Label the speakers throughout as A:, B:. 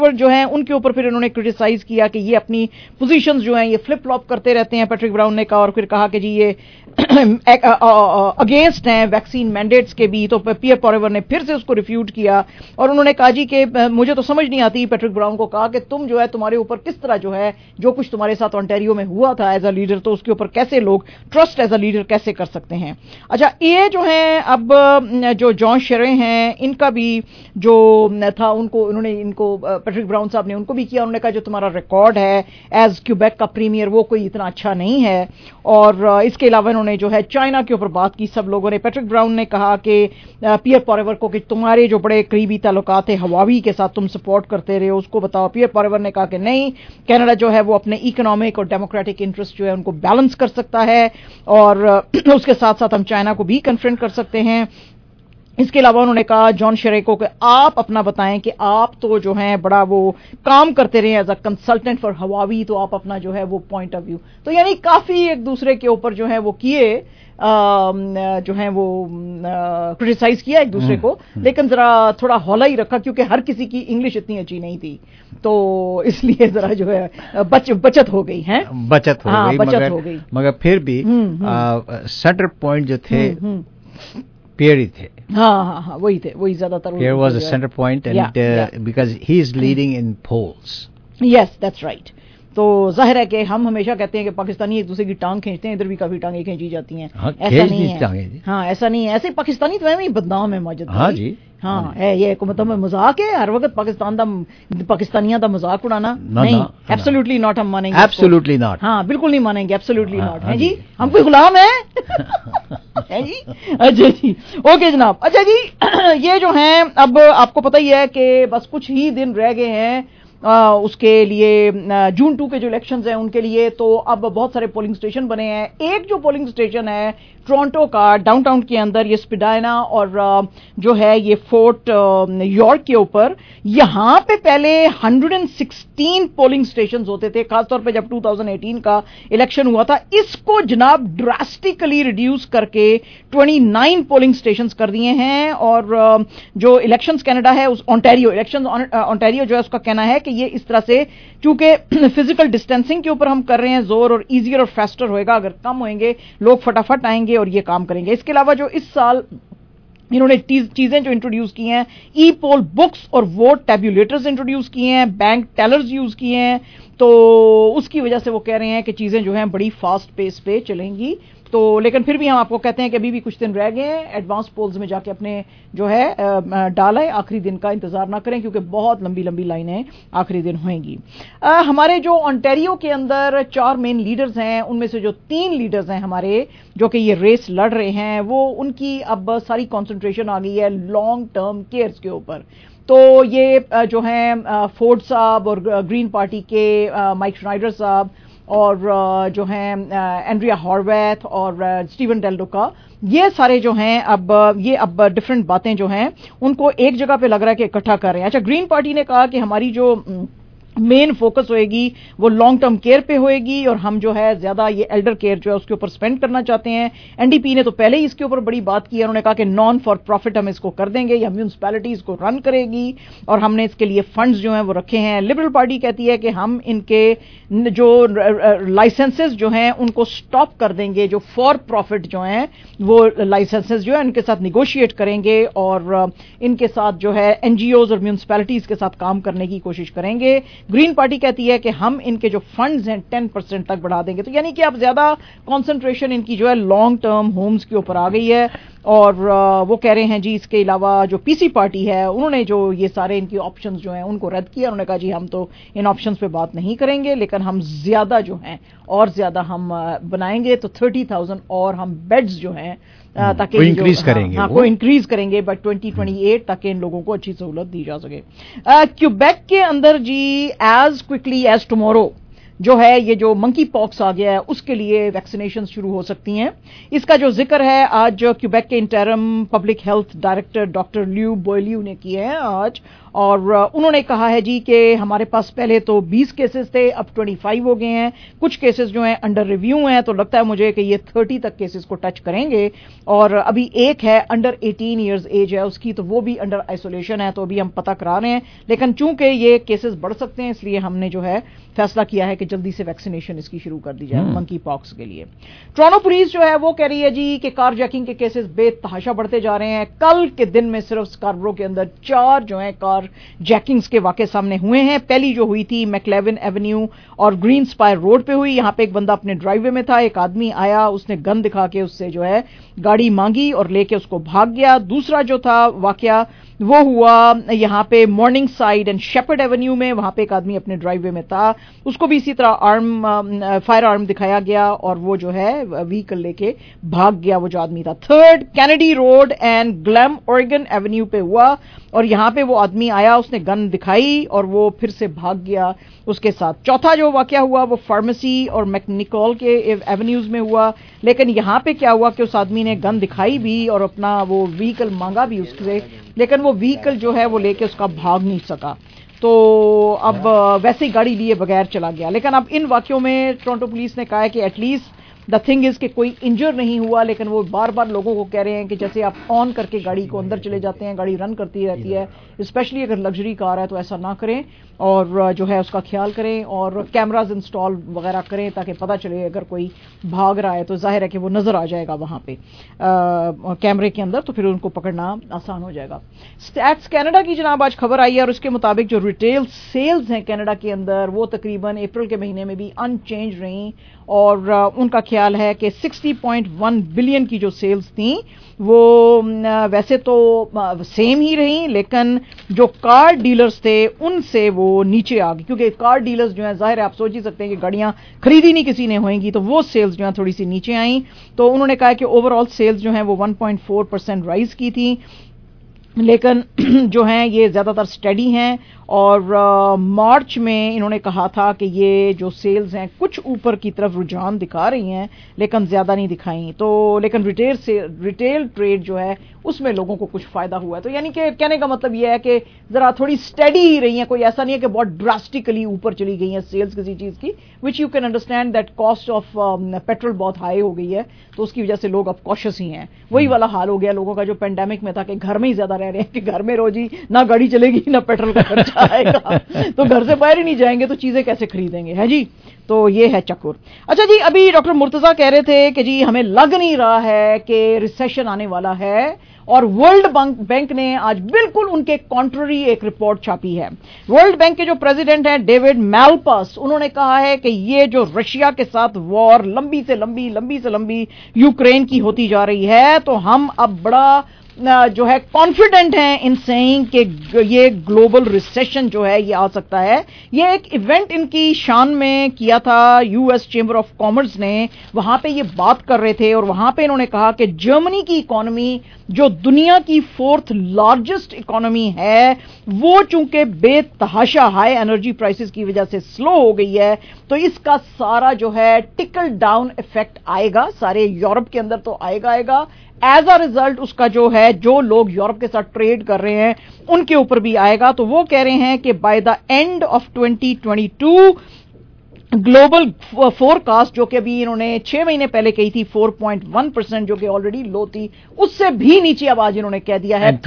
A: جو ہیں ان کے اوپر پھر انہوں نے کرٹیسائز کیا کہ یہ اپنی پوزیشنز جو ہیں یہ فلپ فلاپ کرتے رہتے ہیں، پیٹرک براؤن نے کہا، اور پھر کہا کہ جی یہ اگینسٹ ہیں ویکسین مینڈیٹس کے بھی. تو پیئر پوریور نے پھر سے اس کو ریفیوٹ کیا اور انہوں نے کہا جی کہ مجھے تو سمجھ نہیں آتی، پیٹرک براؤن کو کہا کہ تم جو ہے تمہارے اوپر کس طرح جو ہے جو کچھ تمہارے ساتھ اونٹیریو میں ہوا تھا ایز اے لیڈر، تو اس کے اوپر کیسے لوگ ٹرسٹ ایز اے لیڈر کیسے کر سکتے ہیں. اچھا یہ جو ہیں اب جو جان شرے ہیں ان کا بھی جو تھا انہوں نے ان کو پیٹرک براؤن صاحب نے ان کو بھی کیا. انہوں نے کہا جو تمہارا ریکارڈ ہے ایز کیوبیک کا پریمیئر وہ کوئی اتنا اچھا نہیں ہے. اور اس کے علاوہ انہوں نے جو ہے چائنا کے اوپر بات کی سب لوگوں نے. پیٹرک براؤن نے کہا کہ پیئر پوریور کو کہ تمہارے جو بڑے قریبی تعلقات ہیں ہواوی کے ساتھ تم سپورٹ کرتے رہے اس کو بتاؤ. پیئر پوریور نے کہا کہ نہیں، کینیڈا جو ہے وہ اپنے اکنامک اور ڈیموکریٹک انٹرسٹ جو ہے ان کو بیلنس کر سکتا ہے اور اس کے ساتھ ساتھ ہم چائنا کو بھی کنفرنٹ کر سکتے ہیں. اس کے علاوہ انہوں نے کہا جان شرے کو کہ آپ اپنا بتائیں کہ آپ تو جو ہیں بڑا وہ کام کرتے رہے as a consultant for Huawei, تو آپ اپنا جو ہے وہ پوائنٹ آف ویو. تو یعنی کافی ایک دوسرے کے اوپر جو ہے وہ کیے جو ہیں وہ کرٹیسائز کیا ایک دوسرے کو، لیکن ذرا تھوڑا ہولا ہی رکھا کیونکہ ہر کسی کی انگلش اتنی اچھی نہیں تھی، تو اس لیے ذرا جو ہے بچت ہو گئی ہے، بچت ہو گئی.
B: مگر پھر بھی سینٹر پوائنٹ جو تھے پیئر ہی تھے.
A: ہاں وہی تھے، وہی زیادہ تر.
B: Pierre was a centre point and because he is leading in polls.
A: Yes that's right. تو ظاہر ہے کہ ہم ہمیشہ کہتے ہیں کہ پاکستانی ایک دوسرے کی ٹانگ کھینچتے ہیں، ادھر بھی کافی ٹانگیں کھینچی جاتی ہیں. ایسا نہیں ہے، ہاں ایسا نہیں ہے. ایسے پاکستانی تو میں بدنام ہے ماجد.
B: ہاں جی
A: ہاں ہے یہ حکومت میں مذاق ہے ہر وقت پاکستانیاں دا مذاق اڑانا. نہیں ایبسولوٹلی ناٹ، ہم مانیں گے
B: ایبسولوٹلی ناٹ.
A: ہاں بالکل نہیں مانیں گے، ایبسولوٹلی ناٹ. ہے جی ہم کوئی غلام ہیں جی. اچھا جی اوکے جناب. اچھا جی یہ جو ہیں اب آپ کو پتہ ہی ہے کہ بس کچھ ہی دن رہ گئے ہیں اس کے لیے جون 2 کے جو الیکشنز ہیں ان کے لیے. تو اب بہت سارے پولنگ اسٹیشن بنے ہیں. ایک جو پولنگ اسٹیشن ہے ٹورانٹو کا ڈاؤن ٹاؤن کے اندر، یہ سپیڈائنا اور جو ہے یہ فورٹ یارک کے اوپر، یہاں پہ پہلے 116 پولنگ اسٹیشنز ہوتے تھے، خاص طور پہ جب 2018 کا الیکشن ہوا تھا. اس کو جناب ڈراسٹیکلی ریڈیوس کر کے 29 پولنگ اسٹیشنز کر دیے ہیں. اور جو الیکشنز کینیڈا ہے اونٹاریو جو ہے اس کا کہنا ہے کہ یہ اس طرح سے چونکہ فزیکل ڈسٹینسنگ کے اوپر ہم کر رہے ہیں زور، اور ایزیئر اور فیسٹر ہوئے گا، اگر کم ہوئیں گے لوگ فٹافٹ آئیں گے اور یہ کام کریں گے. اس کے علاوہ جو اس سال انہوں نے چیزیں جو انٹروڈیوس کی ہیں، ای پول بکس اور ووٹ ٹیبولیٹرز انٹروڈیوس کیے ہیں، بینک ٹیلرز یوز کیے ہیں. تو اس کی وجہ سے وہ کہہ رہے ہیں کہ چیزیں جو ہیں بڑی فاسٹ پیس پہ چلیں گی. تو لیکن پھر بھی ہم آپ کو کہتے ہیں کہ ابھی بھی کچھ دن رہ گئے ہیں. ایڈوانس پولز میں جا کے اپنے جو ہے ڈالیں، آخری دن کا انتظار نہ کریں کیونکہ بہت لمبی لمبی لائنیں آخری دن ہوئیں گی. ہمارے جو اونٹاریو کے اندر 4 مین لیڈرز ہیں، ان میں سے جو 3 لیڈرز ہیں ہمارے جو کہ یہ ریس لڑ رہے ہیں، وہ ان کی اب ساری کانسنٹریشن آ گئی ہے لانگ ٹرم کیئرز کے اوپر. تو یہ جو ہیں فورڈ صاحب اور گرین پارٹی کے مائک شنائڈر صاحب اور جو ہیں اینڈریا ہارویتھ اور اسٹیون ڈیل ڈوکا، یہ سارے جو ہیں اب ڈفرنٹ باتیں جو ہیں ان کو ایک جگہ پہ لگ رہا ہے کہ اکٹھا کر رہے ہیں. اچھا گرین پارٹی نے کہا کہ ہماری جو مین فوکس ہوئے گی وہ لانگ ٹرم کیئر پہ ہوئے گی اور ہم جو ہے زیادہ یہ ایلڈر کیئر جو ہے اس کے اوپر سپینڈ کرنا چاہتے ہیں. این ڈی پی نے تو پہلے ہی اس کے اوپر بڑی بات کی ہے، انہوں نے کہا کہ نان فار پروفٹ ہم اس کو کر دیں گے، یا میونسپیلٹیز کو رن کرے گی اور ہم نے اس کے لیے فنڈز جو ہیں وہ رکھے ہیں. لبرل پارٹی کہتی ہے کہ ہم ان کے جو لائسنسز جو ہیں ان کو سٹاپ کر دیں گے، جو فار پروفٹ جو ہیں وہ لائسنسز جو ہیں ان کے ساتھ نیگوشیٹ کریں گے اور ان کے ساتھ جو ہے این جی اوز اور میونسپیلٹیز کے ساتھ کام کرنے کی کوشش کریں گے. گرین پارٹی کہتی ہے کہ ہم ان کے جو فنڈز ہیں 10% تک بڑھا دیں گے. تو یعنی کہ اب زیادہ کانسنٹریشن ان کی جو ہے لانگ ٹرم ہومز کے اوپر آ گئی ہے. اور وہ کہہ رہے ہیں جی اس کے علاوہ جو پی سی پارٹی ہے انہوں نے جو یہ سارے ان کی آپشنز جو ہیں ان کو رد کیا. انہوں نے کہا جی ہم تو ان آپشنز پہ بات نہیں کریں گے، لیکن ہم زیادہ جو ہیں اور زیادہ ہم بنائیں گے. تو 30,000 اور ہم بیڈز جو ہیں تاکہ کو انکریز کریں گے بائی 2028 تاکہ ان لوگوں کو اچھی سہولت دی جا سکے. کیوبیک کے اندر جی ایز کوئکلی ایز ٹمورو جو ہے یہ جو منکی پاکس آ گیا ہے اس کے لیے ویکسینیشن شروع ہو سکتی ہیں. اس کا جو ذکر ہے آج کیوبیک کے interim public health director doctor Luc Boileau نے کیا ہے آج, اور انہوں نے کہا ہے جی کہ ہمارے پاس پہلے تو 20 کیسز تھے, اب 25 ہو گئے ہیں, کچھ کیسز جو ہیں انڈر ریویو ہیں, تو لگتا ہے مجھے کہ یہ 30 تک کیسز کو ٹچ کریں گے, اور ابھی ایک ہے انڈر 18 ایئرز ایج ہے اس کی, تو وہ بھی انڈر آئسولیشن ہے, تو ابھی ہم پتہ کرا رہے ہیں, لیکن چونکہ یہ کیسز بڑھ سکتے ہیں اس لیے ہم نے جو ہے فیصلہ کیا ہے کہ جلدی سے ویکسینیشن اس کی شروع کر دی جائے منکی پاکس کے لیے. ٹورانٹو پولیس جو ہے وہ کہہ رہی ہے جی کہ کار جیکنگ کے کیسز بے تحاشا بڑھتے جا رہے ہیں. کل کے دن میں صرف اسکاربرو کے اندر 4 جو ہیں کار جیکنگز کے واقع سامنے ہوئے ہیں. پہلی جو ہوئی تھی میکلیون ایونیو اور گرین سپائر روڈ پہ ہوئی, یہاں پہ ایک بندہ اپنے ڈرائیو وے میں تھا, ایک آدمی آیا, اس نے گن دکھا کے اس سے جو ہے گاڑی مانگی اور لے کے اس کو بھاگ گیا. دوسرا جو تھا واقعہ وہ ہوا یہاں پہ Morningside and Sheppard avenue میں, وہاں پہ ایک آدمی اپنے ڈرائیو وے میں تھا, اس کو بھی اسی طرح فائر آرم دکھایا گیا اور وہ جو ہے وہیکل لے کے بھاگ گیا وہ جو آدمی تھا. تھرڈ کینیڈی روڈ اینڈ گلیم اورگن ایونیو پہ ہوا, اور یہاں پہ وہ آدمی آیا, اس نے گن دکھائی اور وہ پھر سے بھاگ گیا اس کے ساتھ. چوتھا جو واقعہ ہوا وہ فارمیسی اور میکنیکول کے ایونیوز میں ہوا, لیکن یہاں پہ کیا ہوا کہ اس آدمی نے گن دکھائی بھی اور اپنا وہ وہیکل مانگا بھی اس سے, لیکن وہ وہیکل جو ہے وہ لے کے اس کا بھاگ نہیں سکا, تو اب ویسے ہی گاڑی لیے بغیر چلا گیا. لیکن اب ان واقعوں میں ٹورانٹو پولیس نے کہا ہے کہ at least the thing is کہ کوئی انجر نہیں ہوا, لیکن وہ بار بار لوگوں کو کہہ رہے ہیں کہ جیسے آپ آن کر کے گاڑی کو اندر چلے جاتے ہیں, گاڑی رن کرتی رہتی ہے, اسپیشلی اگر لگژری کار ہے تو ایسا نہ کریں, اور جو ہے اس کا خیال کریں اور کیمراز انسٹال وغیرہ کریں تاکہ پتہ چلے اگر کوئی بھاگ رہا ہے تو ظاہر ہے کہ وہ نظر آ جائے گا وہاں پہ کیمرے کے اندر, تو پھر ان کو پکڑنا آسان ہو جائے گا. اسٹیٹس کینیڈا کی جناب آج خبر آئی ہے, اور اس کے مطابق جو ریٹیل سیلز ہیں کینیڈا کے اندر وہ تقریباً اپریل کے مہینے میں بھی ان چینج رہیں, اور ان کا خیال ہے کہ 60.1 بلین کی جو سیلز تھیں وہ ویسے تو سیم ہی رہیں, لیکن جو کار ڈیلرز تھے ان سے وہ نیچے آ گئی, کیونکہ کار ڈیلرز جو ہیں ظاہر ہے آپ سوچ ہی سکتے ہیں کہ گاڑیاں خریدی نہیں کسی نے ہوئیں گی, تو وہ سیلز جو ہیں تھوڑی سی نیچے آئیں. تو انہوں نے کہا کہ اوور آل سیلز جو ہیں وہ 1.4% رائز کی تھیں, لیکن جو ہیں یہ زیادہ تر سٹیڈی ہیں, اور مارچ میں انہوں نے کہا تھا کہ یہ جو سیلز ہیں کچھ اوپر کی طرف رجحان دکھا رہی ہیں لیکن زیادہ نہیں دکھائیں, تو لیکن ریٹیل ٹریڈ جو ہے اس میں لوگوں کو کچھ فائدہ ہوا ہے. تو یعنی کہ کہنے کا مطلب یہ ہے کہ ذرا تھوڑی سٹیڈی ہی رہی ہیں, کوئی ایسا نہیں ہے کہ بہت ڈراسٹکلی اوپر چلی گئی ہیں سیلز کسی چیز کی, which you can understand that cost of petrol بہت ہائی ہو گئی ہے, تو اس کی وجہ سے لوگ اب کوشش ہی ہیں. وہی والا حال ہو گیا لوگوں کا جو پینڈیمک میں تھا کہ گھر میں ہی زیادہ رہ رہے ہیں, کہ گھر میں روزی نہ گاڑی چلے گی نہ پیٹرول کا خرچہ آئے گا, تو گھر سے باہر ہی نہیں جائیں گے تو چیزیں کیسے خریدیں گے, ہے جی. تو یہ ہے چکر. اچھا جی, ابھی ڈاکٹر مرتضیٰ کہہ رہے تھے کہ جی ہمیں لگ نہیں رہا ہے کہ ریسیشن آنے والا ہے, اور ورلڈ بینک نے آج بالکل ان کے کانٹرری ایک رپورٹ چھاپی ہے. ورلڈ بینک کے جو پریزیڈنٹ ہیں ڈیوڈ میلپس, انہوں نے کہا ہے کہ یہ جو رشیا کے ساتھ وار لمبی سے لمبی یوکرین کی ہوتی جا رہی ہے, تو ہم اب بڑا جو ہے کانفیڈنٹ ہیں ان سیئنگ کہ یہ گلوبل ریسیشن جو ہے یہ آ سکتا ہے. یہ ایک ایونٹ ان کی شان میں کیا تھا U S chamber of commerce نے, وہاں پہ یہ بات کر رہے تھے, اور وہاں پہ انہوں نے کہا کہ جرمنی کی اکانومی جو دنیا کی 4th لارجسٹ اکانومی ہے وہ چونکہ بے تحاشا ہائی انرجی پرائسز کی وجہ سے سلو ہو گئی ہے, تو اس کا سارا جو ہے ٹکل ڈاؤن ایفیکٹ آئے گا سارے یورپ کے اندر, تو آئے گا ایز اے ریزلٹ اس کا جو ہے جو لوگ یورپ کے ساتھ ٹریڈ کر رہے ہیں ان کے اوپر بھی آئے گا. تو وہ کہہ رہے ہیں کہ by the end of 2022 global forecast جو کہ ابھی انہوں نے 6 مہینے پہلے کہی تھی 4.1% جو کہ آلریڈی لو تھی, اس سے بھی نیچے اب آج انہوں نے کہہ دیا ہے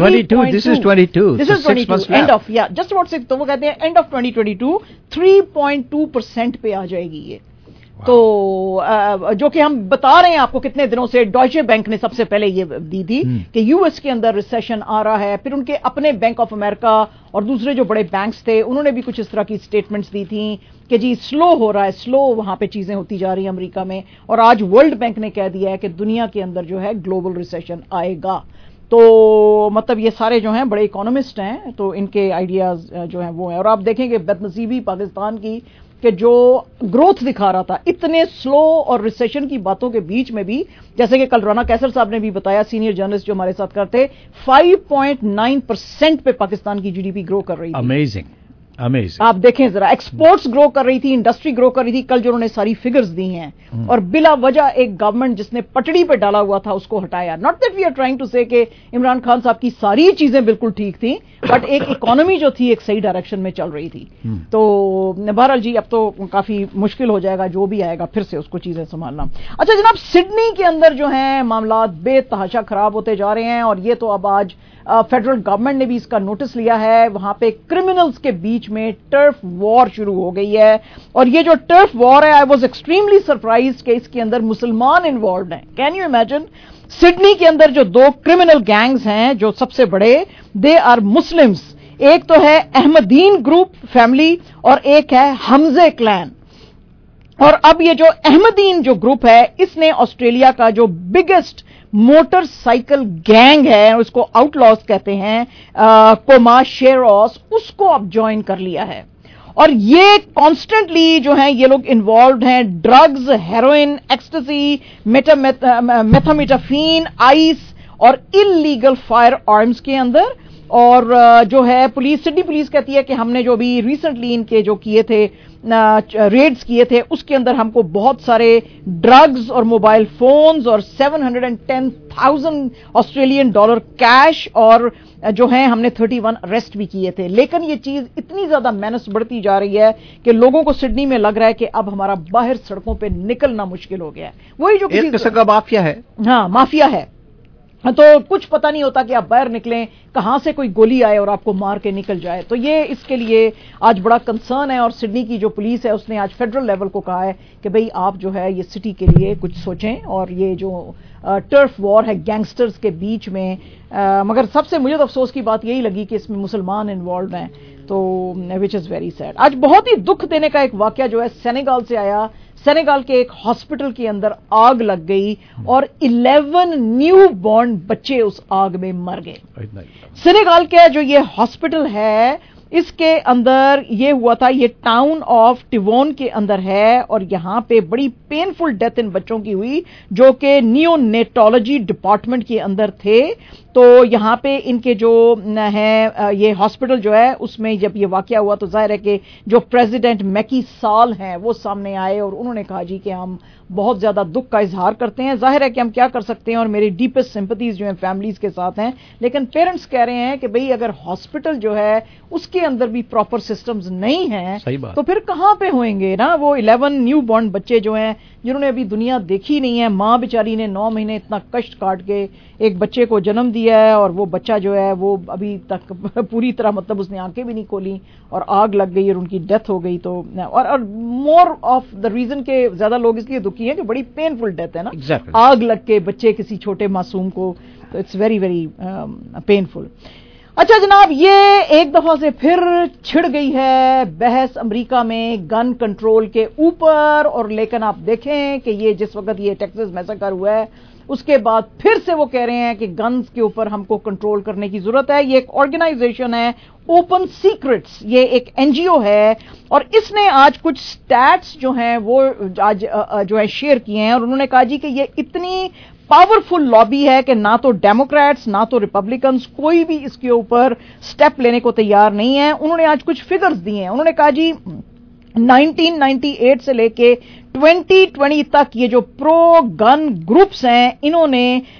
A: 22 اینڈ آف جسٹ اباؤٹ 6, تو وہ کہتے ہیں اینڈ آف 2022 3.2% پہ آ جائے گی یہ. تو جو کہ ہم بتا رہے ہیں آپ کو کتنے دنوں سے, ڈوائچے بینک نے سب سے پہلے یہ دی تھی کہ یو ایس کے اندر ریسیشن آ رہا ہے, پھر ان کے اپنے بینک آف امریکہ اور دوسرے جو بڑے بینکس تھے انہوں نے بھی کچھ اس طرح کی سٹیٹمنٹس دی تھیں کہ جی سلو ہو رہا ہے, سلو وہاں پہ چیزیں ہوتی جا رہی ہیں امریکہ میں, اور آج ورلڈ بینک نے کہہ دیا ہے کہ دنیا کے اندر جو ہے گلوبل ریسیشن آئے گا. تو مطلب یہ سارے جو ہیں بڑے اکانومسٹ ہیں, تو ان کے آئیڈیاز جو ہیں وہ ہیں, اور آپ دیکھیں کہ بد نصیبی پاکستان کی کہ جو گروتھ دکھا رہا تھا اتنے سلو اور ریسیشن کی باتوں کے بیچ میں بھی, جیسے کہ کل رانا کیسر صاحب نے بھی بتایا, سینئر جرنلسٹ جو ہمارے ساتھ کرتے, 5.9% پہ پاکستان کی جی ڈی پی گرو کر رہی تھی.
B: امیزنگ.
A: आप देखें जरा, एक्सपोर्ट्स ग्रो कर रही थी, इंडस्ट्री ग्रो कर रही थी, कल जो उन्होंने सारी फिगर्स दी हैं और बिला वजह एक गवर्नमेंट जिसने पटड़ी पे डाला हुआ था उसको हटाया। Not that we are trying to say कि इमरान खान साहब की सारी चीजें बिल्कुल ठीक थी, बट एक इकोनॉमी जो थी एक सही डायरेक्शन में चल रही थी। तो बहरहाल जी अब तो काफी मुश्किल हो जाएगा जो भी आएगा फिर से उसको चीजें संभालना। अच्छा जनाब, सिडनी के अंदर जो है मामला बेतहाशा खराब होते जा रहे हैं और ये तो अब आज फेडरल गवर्नमेंट ने भी इसका नोटिस लिया है। वहां पे क्रिमिनल्स के बीच में टर्फ वॉर शुरू हो गई है और ये जो टर्फ वॉर है, आई वाज एक्सट्रीमली सरप्राइज्ड कि इसके अंदर मुसलमान इन्वॉल्व हैं। Can you imagine? सिडनी के अंदर जो दो क्रिमिनल गैंग्स हैं जो सबसे बड़े, दे आर मुस्लिम्स। एक तो है अहमदीन ग्रुप फैमिली और एक है हमजे क्लैन। और अब ये जो अहमदीन जो ग्रुप है इसने ऑस्ट्रेलिया का जो बिगेस्ट मोटरसाइकिल गैंग है, उसको आउटलॉस कहते हैं, कोमाशेरोस, उसको अब ज्वाइन कर लिया है। और ये कॉन्स्टेंटली जो है ये लोग इन्वॉल्व हैं drugs, heroin, ecstasy, methamphetamine, ice और इलीगल फायर आर्म्स के अंदर। और जो है पुलिस, सिडनी पुलिस कहती है कि हमने जो भी रिसेंटली इनके जो किए थे रेड्स किए थे उसके अंदर हमको बहुत सारे ड्रग्स और मोबाइल फोन्स और 710,000 ऑस्ट्रेलियन डॉलर कैश और जो है हमने 31 अरेस्ट भी किए थे। लेकिन ये चीज इतनी ज्यादा मेनस बढ़ती जा रही है कि लोगों को सिडनी में लग रहा है कि अब हमारा बाहर सड़कों पे निकलना मुश्किल हो गया है। वही जो
B: एक किस्म का माफिया है।
A: हाँ, माफिया है। तो कुछ पता नहीं होता कि आप बाहर निकलें, कहां से कोई गोली आए और आपको मार के निकल जाए। तो ये इसके लिए आज बड़ा कंसर्न है और सिडनी की जो पुलिस है उसने आज फेडरल लेवल को कहा है कि भाई आप जो है ये सिटी के लिए कुछ सोचें और ये जो टर्फ वॉर है गैंगस्टर्स के बीच में, मगर सबसे मुझे तो अफसोस की बात यही लगी कि इसमें मुसलमान इन्वॉल्व हैं, तो विच इज वेरी सैड। आज बहुत ही दुख देने का एक वाकया जो है सेनेगल से आया। सेनेगल के एक हॉस्पिटल के अंदर आग लग गई और 11 न्यू बॉर्न बच्चे उस आग में मर गए। सेनेगल का जो ये हॉस्पिटल है इसके अंदर ये हुआ था, ये टाउन ऑफ टिवोन के अंदर है और यहां पे बड़ी पेनफुल डेथ इन बच्चों की हुई जो कि नियोनेटोलॉजी डिपार्टमेंट के अंदर थे। तो यहां पे इनके जो है ये हॉस्पिटल जो है उसमें जब ये वाकया हुआ तो जाहिर है कि जो प्रेसिडेंट मैकी साल हैं वो सामने आए और उन्होंने कहा जी कि हम बहुत ज्यादा दुख का इजहार करते हैं, जाहिर है कि हम क्या कर सकते हैं और मेरी डीपेस्ट सिंपैथीज जो है फैमिलीज के साथ हैं। लेकिन पेरेंट्स कह रहे हैं कि भाई अगर हॉस्पिटल जो है उसके अंदर भी प्रॉपर सिस्टम्स नहीं हैं तो फिर कहां पे होंगे ना वो 11 न्यू बॉर्न बच्चे जो हैं जिन्होंने अभी दुनिया देखी नहीं है। मां बेचारी ने 9 महीने इतना कष्ट काट के एक बच्चे को जन्म दिया है और वो बच्चा जो है वो अभी तक पूरी तरह मतलब उसने आंखें भी नहीं खोली और आग लग गई और उनकी डेथ हो गई। तो और मोर ऑफ द रीजन के ज्यादा लोग इसलिए दुखी हैं कि बड़ी पेनफुल डेथ है ना, आग लग के बच्चे किसी छोटे मासूम को, तो इट्स वेरी वेरी पेनफुल। अच्छा जनाब, ये एक दफा से फिर छिड़ गई है बहस अमेरिका में गन कंट्रोल के ऊपर। और लेकिन आप देखें कि ये जिस वक्त ये टेक्सास मैसेकर हुआ है उसके बाद फिर से वो कह रहे हैं कि गन्स के ऊपर हमको कंट्रोल करने की जरूरत है। ये एक ऑर्गेनाइजेशन है ओपन सीक्रेट्स, ये एक एनजीओ है और इसने आज कुछ स्टैट्स जो हैं वो आज जो है शेयर किए हैं और उन्होंने कहा जी कि ये इतनी पावरफुल लॉबी है कि ना तो डेमोक्रेट्स ना तो रिपब्लिकन्स कोई भी इसके ऊपर स्टेप लेने को तैयार नहीं है। उन्होंने आज कुछ फिगर्स दिए हैं। उन्होंने कहा जी 1998 से लेके 2020 तक ये जो प्रो गन ग्रुप्स हैं इन्होंने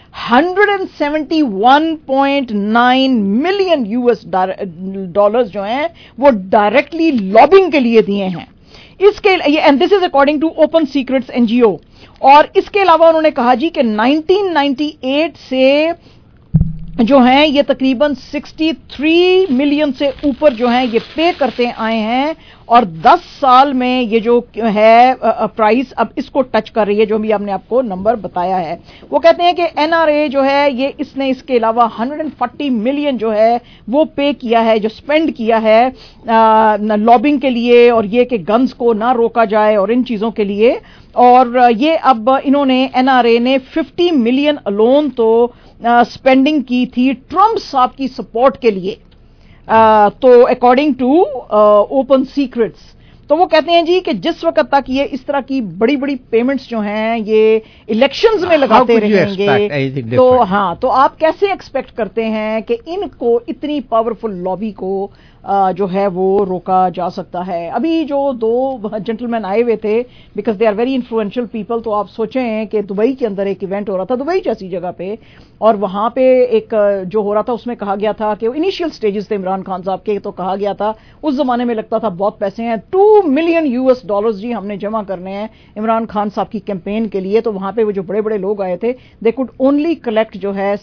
A: 171.9 मिलियन यूएस डॉलर्स जो हैं वो डायरेक्टली लॉबिंग के लिए दिए हैं। इसके and this is according to OpenSecrets NGO. और इसके अलावा उन्होंने कहा जी कि 1998 से जो हैं ये तकरीबन 63 मिलियन से ऊपर जो हैं ये पे करते आए हैं और 10 साल में ये जो है प्राइस अब इसको टच कर रही है जो भी हमने आपको नंबर बताया है। वो कहते हैं कि एनआरए जो है ये इसने इसके अलावा 140 मिलियन जो है वो पे किया है, जो स्पेंड किया है लॉबिंग के लिए और ये कि गन्स को ना रोका जाए और इन चीजों के लिए। और ये अब इन्होंने एनआरए ने 50 मिलियन अलोन तो स्पेंडिंग की थी ट्रम्प साहब की सपोर्ट के लिए। तो अकॉर्डिंग टू ओपन सीक्रेट्स तो वो कहते हैं जी कि जिस वक्त तक ये इस तरह की बड़ी बड़ी पेमेंट्स जो हैं ये इलेक्शंस में लगाते रहेंगे तो हाँ, तो आप कैसे एक्सपेक्ट करते हैं कि इनको इतनी पावरफुल लॉबी को جو ہے وہ روکا جا سکتا ہے. ابھی جو 2 جنٹلمین آئے ہوئے تھے, because they are very influential people, تو آپ سوچیں کہ دبئی کے اندر ایک ایونٹ ہو رہا تھا, دبئی جیسی جگہ پہ, اور وہاں پہ ایک جو ہو رہا تھا اس میں کہا گیا تھا کہ انیشیل سٹیجز تھے عمران خان صاحب کے, تو کہا گیا تھا اس زمانے میں لگتا تھا بہت پیسے ہیں, $2 ملین جی ہم نے جمع کرنے ہیں عمران خان صاحب کی کیمپین کے لیے. تو وہاں پہ وہ جو بڑے بڑے لوگ آئے تھے, دے کوڈ اونلی کلیکٹ جو ہے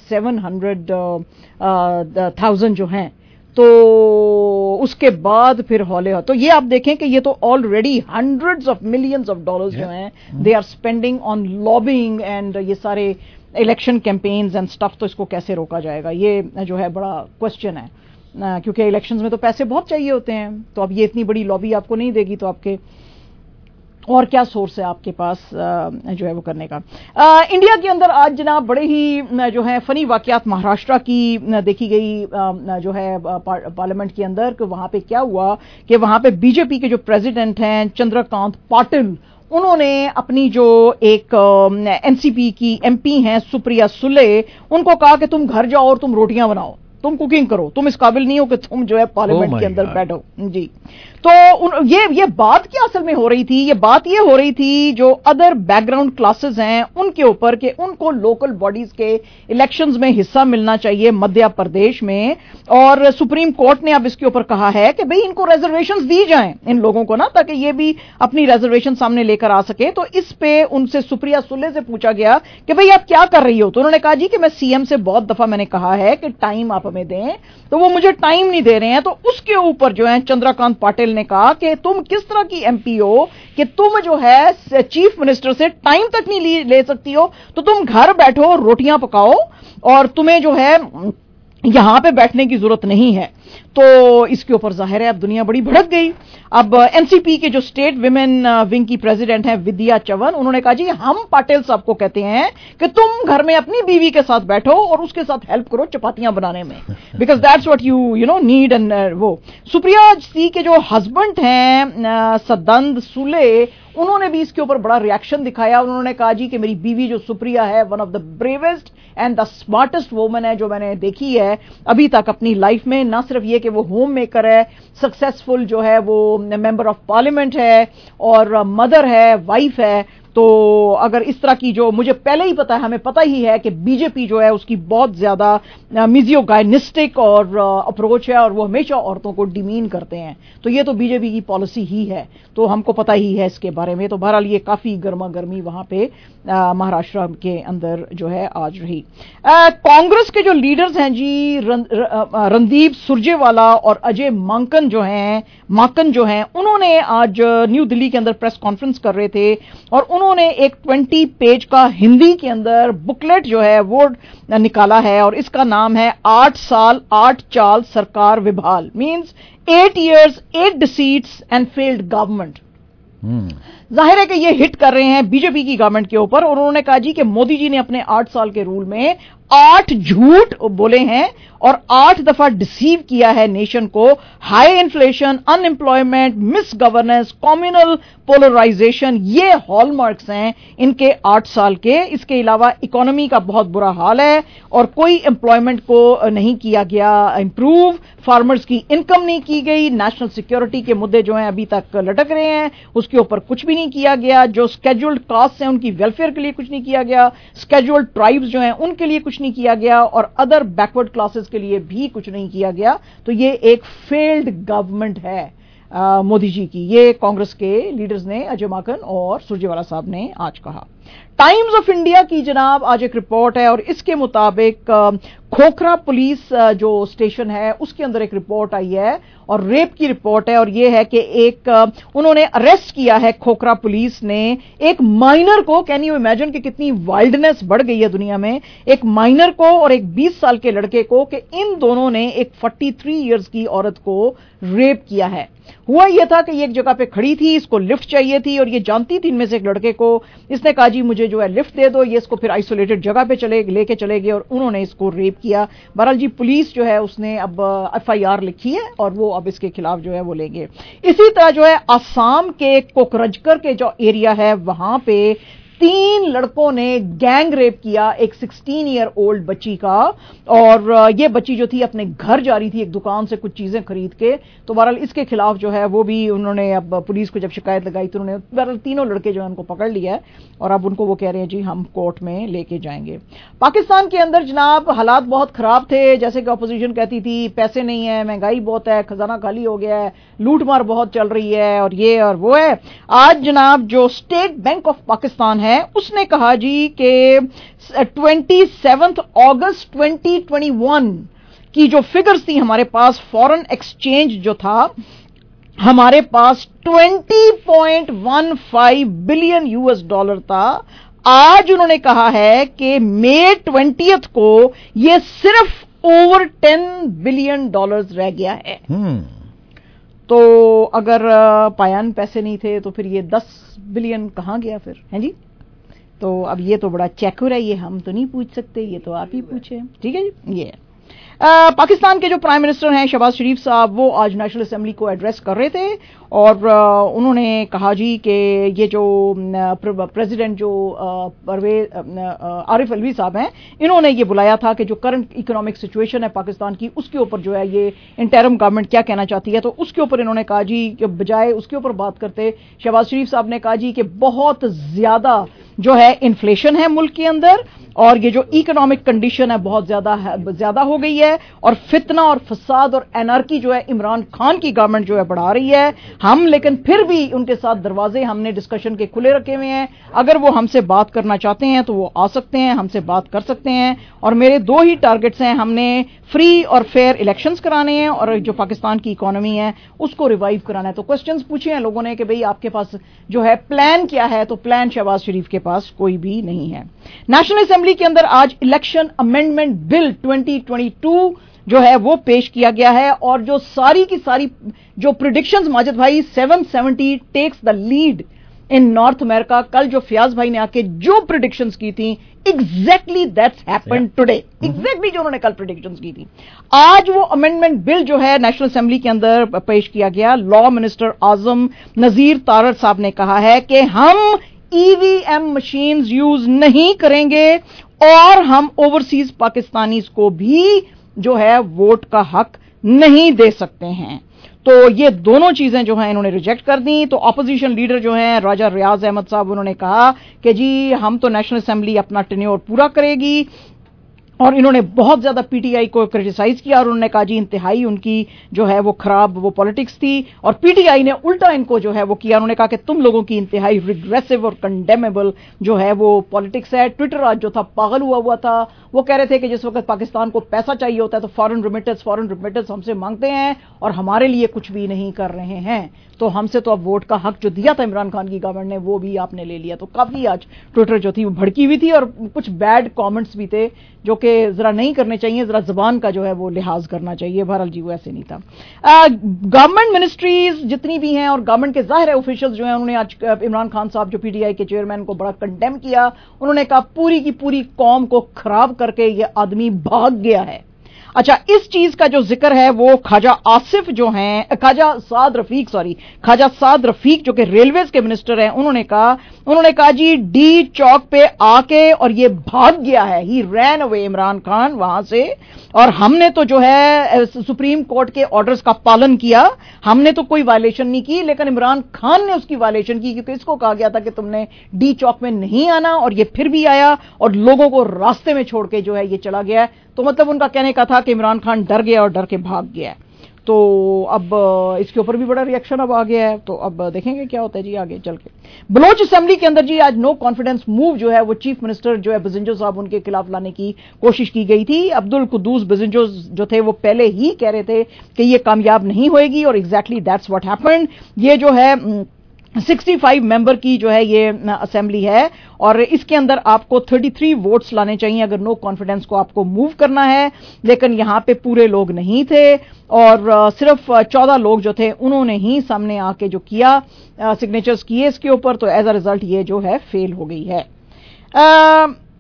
A: 700,000 جو ہیں. تو اس کے بعد پھر ہولے, تو یہ آپ دیکھیں کہ یہ تو آلریڈی $hundreds of millions جو ہیں they are spending on lobbying and یہ سارے الیکشن کیمپینز اینڈ اسٹف. تو اس کو کیسے روکا جائے گا, یہ جو ہے بڑا کوشچن ہے, کیونکہ الیکشنز میں تو پیسے بہت چاہیے ہوتے ہیں. تو اب یہ اتنی بڑی لابی آپ کو نہیں دے گی, تو آپ کے اور کیا سورس ہے آپ کے پاس جو ہے وہ کرنے کا. انڈیا کے اندر آج جناب بڑے ہی جو ہے فنی واقعات مہاراشٹرا کی دیکھی گئی جو ہے پارلیمنٹ کے اندر, کہ وہاں پہ کیا ہوا کہ وہاں پہ بی جے پی کے جو پریزیڈنٹ ہیں چندرکانت پاٹل, انہوں نے اپنی جو ایک این سی پی کی ایم پی ہیں سپریا سولے, ان کو کہا کہ تم گھر جاؤ اور تم روٹیاں بناؤ, تم کوکنگ کرو, تم اس قابل نہیں ہو کہ تم جو ہے پارلیمنٹ کے اندر بیٹھو. جی, تو یہ بات کیا اصل میں ہو رہی تھی, یہ بات یہ ہو رہی تھی جو ادر بیک گراؤنڈ کلاسز ہیں ان کے اوپر, کہ ان کو لوکل باڈیز کے الیکشنز میں حصہ ملنا چاہیے مدھیہ پردیش میں. اور سپریم کورٹ نے اب اس کے اوپر کہا ہے کہ بھئی ان کو ریزرویشنز دی جائیں ان لوگوں کو نا, تاکہ یہ بھی اپنی ریزرویشن سامنے لے کر آ سکے. تو اس پہ ان سے سپریا سولے سے پوچھا گیا کہ بھئی آپ کیا کر رہی ہو, تو انہوں نے کہا جی کہ میں سی ایم سے بہت دفعہ میں نے کہا ہے کہ ٹائم آپ ہمیں دیں, تو وہ مجھے ٹائم نہیں دے رہے ہیں. تو اس کے اوپر جو ہے چندرکانت پاٹل نے کہا کہ تم کس طرح کی ایم پی ہو کہ تم جو ہے چیف منسٹر سے ٹائم تک نہیں لے سکتی ہو, تو تم گھر بیٹھو روٹیاں پکاؤ, اور تمہیں جو ہے یہاں پہ بیٹھنے کی ضرورت نہیں ہے. تو اس کے اوپر ظاہر ہے اب دنیا بڑی بھڑک گئی. اب این سی پی کے جو اسٹیٹ ویمن ونگ کی پریزیڈنٹ ہیں ودیا چون, انہوں نے کہا جی ہم پاٹل صاحب کو کہتے ہیں کہ تم گھر میں اپنی بیوی کے ساتھ بیٹھو اور اس کے ساتھ ہیلپ کرو چپاتیاں بنانے میں, because that's what you know need. And وہ سپریا سی کے جو ہسبینڈ ہیں سدند سولے, انہوں نے بھی اس کے اوپر بڑا ریاکشن دکھایا. انہوں نے کہا جی کہ میری بیوی جو سپریا ہے one of the bravest and the smartest woman ہے جو میں نے دیکھی ہے ابھی تک اپنی لائف میں. نہ صرف یہ کہ وہ ہوم میکر ہے, سکسیسفل جو ہے وہ ممبر آف پارلیمنٹ ہے, اور مدر ہے, وائف ہے. تو اگر اس طرح کی جو مجھے پہلے ہی پتا ہے, ہمیں پتا ہی ہے کہ بی جے پی جو ہے اس کی بہت زیادہ میزیوگائنسٹک اور اپروچ ہے, اور وہ ہمیشہ عورتوں کو ڈیمین کرتے ہیں. تو یہ تو بی جے پی کی پالیسی ہی ہے, تو ہم کو پتا ہی ہے اس کے بارے میں. تو بہرحال یہ کافی گرما گرمی وہاں پہ مہاراشٹرا کے اندر جو ہے آج رہی. کانگریس کے جو لیڈرز ہیں جی رندیپ سرجیوالا اور اجے ماکن جو ہیں انہوں نے آج نیو دلی کے اندر پریس کانفرنس کر رہے تھے, اور انہوں نے ایک 20 پیج کا ہندی کے اندر بکلیٹ جو ہے وہ نکالا ہے, اور اس کا نام ہے 8 سال 8 چال سرکار وبھال, means 8 years 8 deceits and failed government. ظاہر ہے کہ یہ ہٹ کر رہے ہیں بی جے پی کی گورنمنٹ کے اوپر, اور انہوں نے کہا جی کہ مودی جی نے اپنے 8 سال کے رول میں 8 جھوٹ بولے ہیں اور 8 دفعہ ڈسیو کیا ہے نیشن کو. High inflation, unemployment, misgovernance, communal polarisation, یہ ہال مارکس ہیں ان کے 8 سال کے. اس کے علاوہ اکانومی کا بہت برا حال ہے, اور کوئی امپلائمنٹ کو نہیں کیا گیا امپروو, فارمرز کی انکم نہیں کی گئی, نیشنل سیکیورٹی کے مدعے جو ہیں ابھی تک لٹک رہے ہیں, اس کے اوپر کچھ بھی نہیں کیا گیا. جو اسکیجولڈ کاسٹ ہیں ان کی ویلفیئر کے لیے کچھ نہیں کیا گیا, اسکیجولڈ ٹرائبز جو ہیں ان کے لیے کچھ نہیں کیا گیا, اور ادر بیکورڈ کلاسز کے لیے بھی کچھ نہیں کیا گیا. تو یہ ایک فیلڈ گورنمنٹ ہے مودی جی کی. یہ کانگریس کے لیڈرز نے اجے ماکن اور سرجیوالا صاحب نے آج کہا. ٹائمز آف انڈیا کی جناب آج ایک رپورٹ ہے, اور اس کے مطابق کھوکھرا پولیس جو اسٹیشن ہے اس کے اندر ایک رپورٹ آئی ہے, اور ریپ کی رپورٹ ہے. اور یہ ہے کہ ایک انہوں نے اریسٹ کیا ہے کھوکھرا پولیس نے ایک مائنر کو. کین یو امیجن کہ کتنی وائلڈنس بڑھ گئی ہے دنیا میں, ایک مائنر کو اور ایک 20 سال کے لڑکے کو, کہ ان دونوں نے ایک 43 ایئرز کی عورت کو ریپ کیا ہے. ہوا یہ تھا کہ یہ ایک جگہ پہ کھڑی تھی, اس کو لفٹ چاہیے تھی, اور یہ جانتی تھی ان میں سے ایک لڑکے کو. اس نے کہا جی مجھے جو ہے لفٹ دے دو, یہ اس کو پھر آئسولیٹڈ جگہ پہ لے کے چلے گئے, اور انہوں نے اس کو ریپ کیا. بہرحال جی پولیس جو ہے اس نے اب FIR لکھی ہے, اور وہ اب اس کے خلاف جو ہے وہ لیں گے. اسی طرح جو ہے آسام کے کوکرجکر کے جو ایریا ہے وہاں پہ 3 लड़कों ने गैंग रेप किया एक 16 ईयर ओल्ड बच्ची का, और ये बच्ची जो थी अपने घर जा रही थी एक दुकान से कुछ चीजें खरीद के। तो बहरहाल इसके खिलाफ जो है वो भी उन्होंने अब पुलिस को जब शिकायत लगाई तो उन्होंने बहरहाल तीनों लड़के जो है उनको पकड़ लिया है और अब उनको वो कह रहे हैं जी हम कोर्ट में लेके जाएंगे। पाकिस्तान के अंदर जनाब हालात बहुत खराब थे, जैसे कि अपोजिशन कहती थी पैसे नहीं है, महंगाई बहुत है, खजाना खाली हो गया है, लूटमार बहुत चल रही है और ये और वो है। आज जनाब जो स्टेट बैंक ऑफ पाकिस्तान है उसने कहा जी कि 27 अगस्त 2021 की जो फिगर्स थी हमारे पास, फॉरेन एक्सचेंज जो था हमारे पास 20.15 बिलियन यूएस डॉलर था। आज उन्होंने कहा है कि मई 20 को यह सिर्फ ओवर 10 बिलियन डॉलर्स रह गया है। तो अगर पायान पैसे नहीं थे तो फिर ये 10 बिलियन कहां गया फिर, हैं जी? तो अब ये तो बड़ा चेकर है, ये हम तो नहीं पूछ सकते, ये तो आप ही पूछे, ठीक है जी। ये पाकिस्तान के जो प्राइम मिनिस्टर हैं शहबाज शरीफ साहब, वो आज नेशनल असेंबली को एड्रेस कर रहे थे और उन्होंने कहा जी कि ये जो प्रेसिडेंट जो आरिफ अलवी साहब हैं, इन्होंने ये बुलाया था कि जो करंट इकोनॉमिक सिचुएशन है पाकिस्तान की उसके ऊपर जो है ये इंटरिम गवर्नमेंट क्या कहना चाहती है। तो उसके ऊपर इन्होंने कहा जी कि बजाय उसके ऊपर बात करते शहबाज शरीफ साहब ने कहा जी कि बहुत ज्यादा जो है इन्फ्लेशन है मुल्क के अंदर और ये जो इकोनॉमिक कंडीशन है बहुत ज्यादा हो गई है और फितना और फसाद और एनार्की जो है इमरान खान की गवर्नमेंट जो है बढ़ा रही है। हम लेकिन फिर भी उनके साथ दरवाजे हमने डिस्कशन के खुले रखे हुए हैं, अगर वो हमसे बात करना चाहते हैं तो वो आ सकते हैं, हमसे बात कर सकते हैं। और मेरे 2 ही टारगेट्स हैं, हमने फ्री और फेयर इलेक्शंस कराने हैं और जो पाकिस्तान की इकोनॉमी है उसको रिवाइव कराना है। तो क्वेश्चंस पूछे हैं लोगों ने कि भाई आपके पास जो है प्लान क्या है, तो प्लान शहबाज शरीफ के पास कोई भी नहीं है। नेशनल असेंबली के अंदर आज इलेक्शन अमेंडमेंट बिल 2022 जो है वो पेश किया गया है और जो सारी की सारी जो प्रिडिक्शंस माजिद भाई 770 takes the lead in North America. कल जो फयाज भाई ने आके जो प्रिडिक्शंस की थी exactly that's happened today, exactly जो उन्होंने कल प्रिडिक्शंस की थी आज वो अमेंडमेंट बिल जो है नेशनल असेंबली के अंदर पेश किया गया। लॉ मिनिस्टर आजम नजीर तारड़ साहब ने कहा है कि हम ईवीएम मशीन्स यूज नहीं करेंगे और हम ओवरसीज पाकिस्तानीज को भी जो है वोट का हक नहीं दे सकते हैं। तो ये दोनों चीजें जो हैं इन्होंने रिजेक्ट कर दी। तो अपोजिशन लीडर जो हैं राजा रियाज अहमद साहब, उन्होंने कहा कि जी हम तो नेशनल असेंबली अपना टेन्योर पूरा करेगी और इन्होंने बहुत ज्यादा पीटीआई को क्रिटिसाइज किया और उन्होंने कहा जी इंतहाई उनकी जो है वो खराब वो पॉलिटिक्स थी और पीटीआई ने उल्टा इनको जो है वो किया। उन्होंने कहा कि तुम लोगों की इंतहाई रिग्रेसिव और कंडेमेबल जो है वो पॉलिटिक्स है। ट्विटर आज जो था पागल हुआ था, वो कह रहे थे कि जिस वक्त पाकिस्तान को पैसा चाहिए होता है तो फॉरेन रिमिटेंस हमसे मांगते हैं और हमारे लिए कुछ भी नहीं कर रहे हैं, तो हमसे तो अब वोट का हक जो दिया था इमरान खान की गवर्नमेंट ने वो भी आपने ले लिया। तो काफी आज ट्विटर जो थी वो भड़की हुई थी और कुछ बैड कमेंट्स भी थे जो कि जरा नहीं करने चाहिए, जरा जुबान का जो है वो लिहाज करना चाहिए। बहरहाल जी वो ऐसे नहीं था। गवर्नमेंट मिनिस्ट्रीज जितनी भी हैं और गवर्नमेंट के जाहिर ऑफिशियल्स जो हैं उन्होंने आज इमरान खान साहब जो पीटीआई के चेयरमैन को बड़ा कंडेम किया। उन्होंने कहा पूरी की पूरी कौम को खराब करके ये आदमी भाग गया है। अच्छा, इस चीज का जो जिक्र है वो ख्वाजा ख्वाजा साद रफीक जो कि रेलवेज के मिनिस्टर हैं, उन्होंने कहा जी डी चौक पे आके और ये भाग गया है, he ran away Imran Khan वहां से। और हमने तो जो है सुप्रीम कोर्ट के ऑर्डर्स का पालन किया, हमने तो कोई वायलेशन नहीं की, लेकिन इमरान खान ने उसकी वायलेशन की क्योंकि इसको कहा गया था कि तुमने डी चौक में नहीं आना और ये फिर भी आया और लोगों को रास्ते में छोड़ के जो है ये चला गया। तो मतलब उनका कहने का था कि इमरान खान डर गया और डर के भाग गया। तो अब इसके ऊपर भी बड़ा रिएक्शन अब आ गया है, तो अब देखेंगे क्या होता है जी आगे चल के। बलोच असेंबली के अंदर जी आज नो कॉन्फिडेंस मूव जो है वो चीफ मिनिस्टर जो है बजिंजो साहब उनके खिलाफ लाने की कोशिश की गई थी। अब्दुल कुद्दूस बजिंजो जो थे वो पहले ही कह रहे थे कि ये कामयाब नहीं होएगी और एग्जैक्टली दैट्स व्हाट हैपेंड। ये जो है 65 मेंबर की जो है ये असेंबली है और इसके अंदर आपको 33 वोट्स लाने चाहिए अगर नो कॉन्फिडेंस को आपको मूव करना है, लेकिन यहां पे पूरे लोग नहीं थे और सिर्फ 14 लोग जो थे उन्होंने ही सामने आके जो किया सिग्नेचर्स किए इसके ऊपर, तो एज अ रिजल्ट ये जो है फेल हो गई है।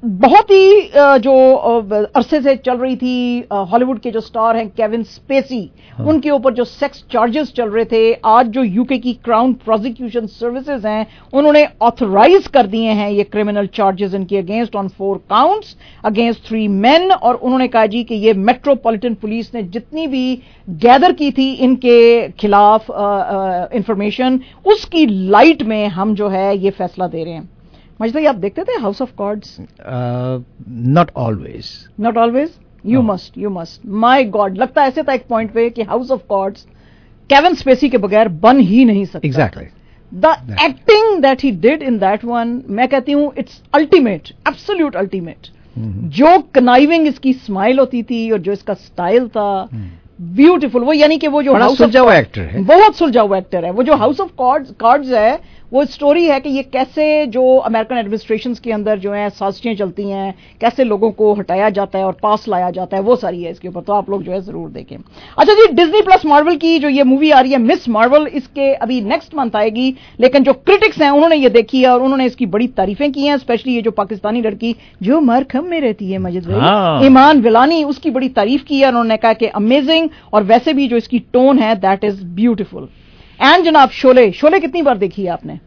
A: بہت ہی جو عرصے سے چل رہی تھی ہالی ووڈ کے جو سٹار ہیں کیون سپیسی، ان کے اوپر جو سیکس چارجز چل رہے تھے، آج جو یو کے کی کراؤن پروزیکیوشن سروسز ہیں انہوں نے آتھورائز کر دیے ہیں یہ کرمنل چارجز ان کے against on 4 counts against 3 men، اور انہوں نے کہا جی کہ یہ میٹروپولیٹن پولیس نے جتنی بھی گیدر کی تھی ان کے خلاف انفارمیشن، اس کی لائٹ میں ہم جو ہے یہ فیصلہ دے رہے ہیں. مجھے آپ دیکھتے تھے House of Cards?
B: Not always.
A: Not always. You must my God, لگتا ایسے تھا ایک پوائنٹ پہ کہ House of Cards Kevin Spacey کے بغیر بن ہی نہیں سکتا.
B: Exactly.
A: The acting that he did in that one, میں کہتی ہوں اٹس الٹیمیٹ، ایبسولوٹ الٹیمیٹ. جو کنائیونگ اس کی اسمائل ہوتی تھی اور جو اس کا اسٹائل تھا، بیوٹیفل. وہ یعنی کہ وہ جو
B: بہت سلجھا ہوا ایکٹر
A: ہے، وہ جو ہاؤس آف کارڈز ہے وہ اسٹوری ہے کہ یہ کیسے جو امریکن ایڈمنسٹریشنز کے اندر جو ہیں سازشیں چلتی ہیں، کیسے لوگوں کو ہٹایا جاتا ہے اور پاس لایا جاتا ہے، وہ ساری ہے اس کے اوپر. تو آپ لوگ جو ہے ضرور دیکھیں. اچھا جی، ڈزنی پلس مارول کی جو یہ مووی آ رہی ہے مس مارول، اس کے ابھی نیکسٹ منتھ آئے گی، لیکن جو کرٹکس ہیں انہوں نے یہ دیکھی ہے اور انہوں نے اس کی بڑی تعریفیں کی ہیں. اسپیشلی یہ جو پاکستانی لڑکی جو مرکھم میں رہتی ہے مجد بھائی، ایمان ولانی، اس کی بڑی تعریف کی ہے. انہوں نے کہا کہ امیزنگ، اور ویسے بھی جو اس کی ٹون ہے دیٹ از بیوٹیفل. اینڈ جناب شولے کتنی بار دیکھی ہے آپ نے؟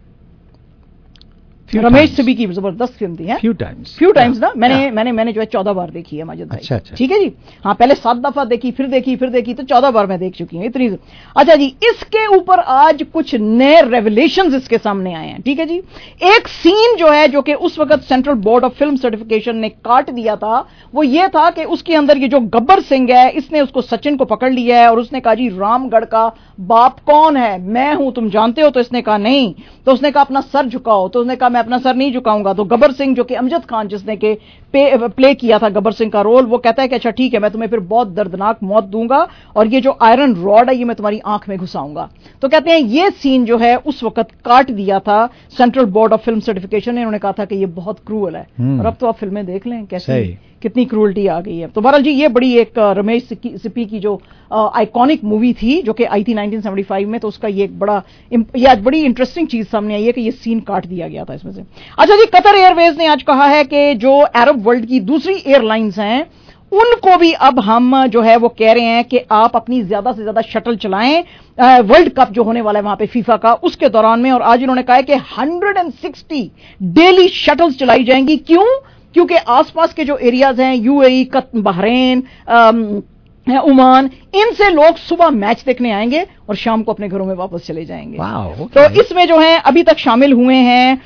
A: رمیش سبی کی زبردست فلم تھی. فیو ٹائمز نا. میں نے جو ہے 14 بار دیکھی ہے ماجد بھائی. ٹھیک ہے جی. ہاں، پہلے 7 دفعہ دیکھی، پھر دیکھی تو 14 بار میں دیکھ چکی ہوں اتنی. اچھا جی، اس کے اوپر آج کچھ نئے ریویلیشنز اس کے سامنے آئے ہیں. ٹھیک ہے جی. ایک سین جو ہے جو کہ اس وقت Central Board of Film Certification نے کاٹ دیا تھا، وہ یہ تھا کہ اس کے اندر یہ جو گبر سنگھ ہے اس نے اس کو سچن کو پکڑ لیا ہے اور اس نے کہا جی رام گڑھ کا باپ کون ہے؟ میں ہوں، تم جانتے ہو؟ تو اس نے کہا نہیں. تو اس نے کہا اپنا سر جھکاؤ. تو اس نے کہا میں اپنا سر نہیں جھکاؤں گا. تو گبر سنگھ جو کہ امجد خان جس نے کہ پلے کیا تھا گبر سنگھ کا رول، وہ کہتا ہے کہ اچھا ٹھیک ہے، میں تمہیں پھر بہت دردناک موت دوں گا اور یہ جو آئرن راڈ ہے یہ میں تمہاری آنکھ میں گھساؤں گا. تو کہتے ہیں یہ سین جو ہے اس وقت کاٹ دیا تھا Central Board of Film Certification نے. انہوں نے کہا تھا کہ یہ بہت کروئل ہے. اور اب تو آپ فلمیں دیکھ لیں کیسے کتنی کرولٹی آ گئی ہے. تو بہرحال جی یہ بڑی ایک رمیش سپی کی جو آئیکونک مووی تھی جو کہ آئی تھی 1975 میں، تو اس کا یہ ایک بڑی انٹرسٹنگ چیز سامنے آئی ہے کہ یہ سین کاٹ دیا گیا تھا اس میں سے. اچھا جی، قطر ایئر ویز نے آج کہا ہے کہ جو عرب ورلڈ کی دوسری ایئر لائنز ہیں ان کو بھی اب ہم جو ہے وہ کہہ رہے ہیں کہ آپ اپنی زیادہ سے زیادہ شٹل چلائیں ورلڈ کپ جو ہونے والا ہے وہاں پہ فیفا کا، اس کے دوران میں. اور آج انہوں نے کہا ہے کہ 160 ڈیلی شٹلز چلائی جائیں گی. کیونکہ آس پاس کے جو ایریاز ہیں U A E, Bahrain, Oman, ان سے لوگ صبح میچ دیکھنے آئیں گے اور شام کو اپنے گھروں میں واپس چلے جائیں گے. تو اس میں جو ہیں ابھی تک شامل ہوئے ہیں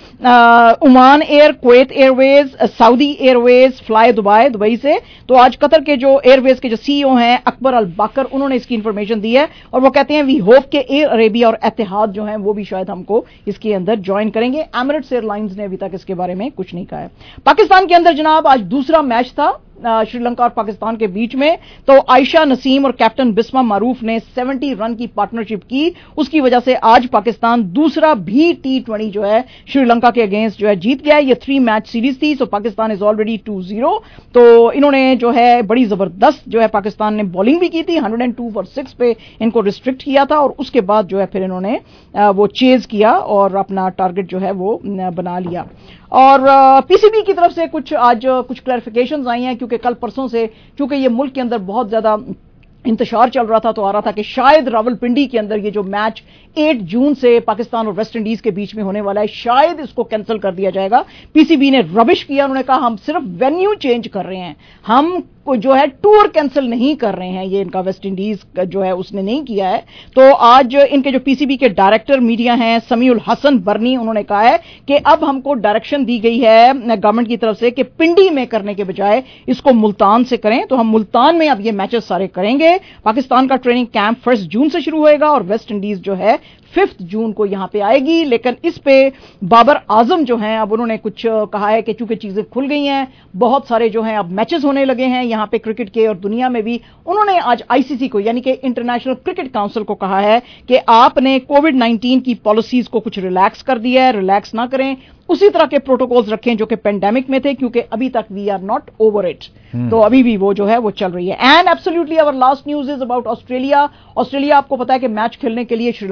A: Oman Air, Kuwait Airways, Saudi Airways, Fly Dubai سے. تو آج قطر کے جو ایئر ویز کے جو سی ای او ہیں اکبر الباکر، انہوں نے اس کی انفارمیشن دی ہے اور وہ کہتے ہیں وی ہوپ کہ ایئر عربیہ اور اتحاد جو ہیں وہ بھی شاید ہم کو اس کے اندر جوائن کریں گے. ایمریٹس ایئر لائنز نے ابھی تک اس کے بارے میں کچھ نہیں کہا ہے. پاکستان کے اندر جناب آج دوسرا میچ تھا شری لنکا اور پاکستان کے بیچ میں. تو عائشہ نسیم اور کیپٹن بسما معروف نے 70 رن کی پارٹنرشپ کی. اس کی وجہ سے آج پاکستان دوسرا بھی T20 جو ہے شری لنکا کے اگینسٹ جو ہے جیت گیا. یہ 3 میچ سیریز تھی. So Pakistan is already 2-0. تو انہوں نے جو ہے بڑی زبردست جو ہے پاکستان نے بولنگ بھی کی تھی. 102 for 6 پہ ان کو ریسٹرکٹ کیا تھا اور اس کے بعد جو ہے پھر انہوں نے وہ چیز کیا اور اپنا ٹارگٹ جو ہے وہ بنا لیا. اور پی سی بی کی طرف سے آج کچھ کلیریفیکیشنز آئی ہیں کیونکہ کل پرسوں سے چونکہ یہ ملک کے اندر بہت زیادہ انتشار چل رہا تھا تو آ رہا تھا کہ شاید راولپنڈی کے اندر یہ جو میچ 8 جون سے پاکستان اور ویسٹ انڈیز کے بیچ میں ہونے والا ہے شاید اس کو کینسل کر دیا جائے گا. پی سی بی نے ربش کیا. انہوں نے کہا ہم صرف وینیو چینج کر رہے ہیں, ہم جو ہے ٹور کینسل نہیں کر رہے ہیں. یہ ان کا ویسٹ انڈیز کا جو ہے اس نے نہیں کیا ہے. تو آج ان کے جو پی سی بی کے ڈائریکٹر میڈیا ہیں سمیع الحسن برنی, انہوں نے کہا ہے کہ اب ہم کو ڈائریکشن دی گئی ہے گورنمنٹ کی طرف سے کہ پنڈی میں کرنے کے بجائے اس کو ملتان سے کریں. تو ہم ملتان میں اب یہ میچز سارے کریں گے. پاکستان کا ٹریننگ کیمپ 1 جون سے شروع ہوئے گا اور ویسٹ انڈیز جو ہے 5 جون کو یہاں پہ آئے گی. لیکن اس پہ بابر اعظم جو ہیں اب انہوں نے کچھ کہا ہے کہ چونکہ چیزیں کھل گئی ہیں, بہت سارے جو ہیں اب میچز ہونے لگے ہیں یہاں پہ کرکٹ کے اور دنیا میں بھی. انہوں نے آج آئی سی سی کو یعنی کہ انٹرنیشنل کرکٹ کاؤنسل کو کہا ہے کہ آپ نے کووڈ-19 کی پالیسیز کو کچھ ریلیکس کر دیا ہے, ریلیکس نہ کریں, اسی طرح کے پروٹوکولز رکھیں جو کہ پینڈیمک میں تھے کیونکہ ابھی تک we are not over it. تو ابھی بھی وہ جو ہے وہ چل رہی ہے. اینڈ ایبسولوٹلی اور last news is about Australia. Australia آپ کو پتا ہے کہ میچ کھیلنے کے لیے شری لنکا جانے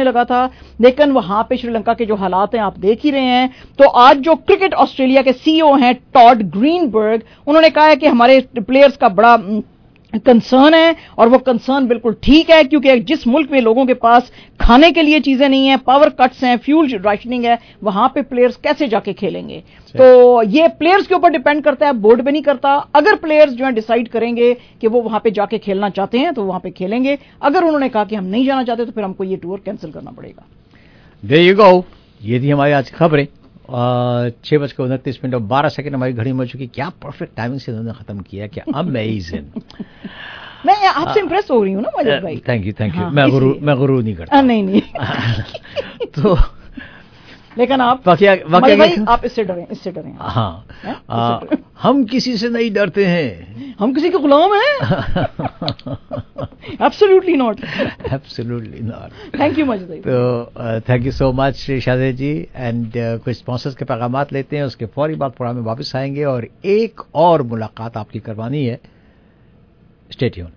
A: लगा था, लेकिन वहां पे श्रीलंका के जो हालात हैं आप देख ही रहे हैं। तो आज जो क्रिकेट ऑस्ट्रेलिया के सीईओ हैं टॉड ग्रीनबर्ग, उन्होंने कहा है कि हमारे प्लेयर्स का बड़ा कंसर्न है, और वो कंसर्न बिल्कुल ठीक है, क्योंकि जिस मुल्क में लोगों के पास खाने के लिए चीजें नहीं है, पावर कट्स हैं, फ्यूल राशनिंग है, वहां पे प्लेयर्स कैसे जाके खेलेंगे। तो ये प्लेयर्स के ऊपर डिपेंड करता है, बोर्ड पे नहीं करता। अगर प्लेयर्स जो है डिसाइड करेंगे कि वो वहां पे जाके खेलना चाहते हैं तो वहां पे खेलेंगे, अगर उन्होंने कहा कि हम नहीं जाना चाहते तो फिर हमको ये टूर कैंसिल करना पड़ेगा।
B: There you go. ये थी हमारी आज की खबरें। 6:29 और 12 हमारी घड़ी में हो चुकी। क्या परफेक्ट टाइमिंग से उन्होंने खत्म किया, क्या अमेजिंग।
A: मैं आपसे इंप्रेस हो रही हूँ ना माजिद भाई।
B: Thank you. मैं गुरूर नहीं करता।
A: नहीं
B: तो
A: लेकिन आप भाई आप इससे डरें।
B: हाँ, हम किसी से नहीं डरते हैं,
A: हम किसी के गुलाम हैं। Absolutely not. Thank you Majid भाई।
B: तो thank you so much Shadia ji. And कुछ स्पॉन्सर्स के पैगामात लेते हैं, उसके फौरी बाद प्रोग्राम में वापस आएंगे और एक और मुलाकात आपकी करवानी है। Stay tuned.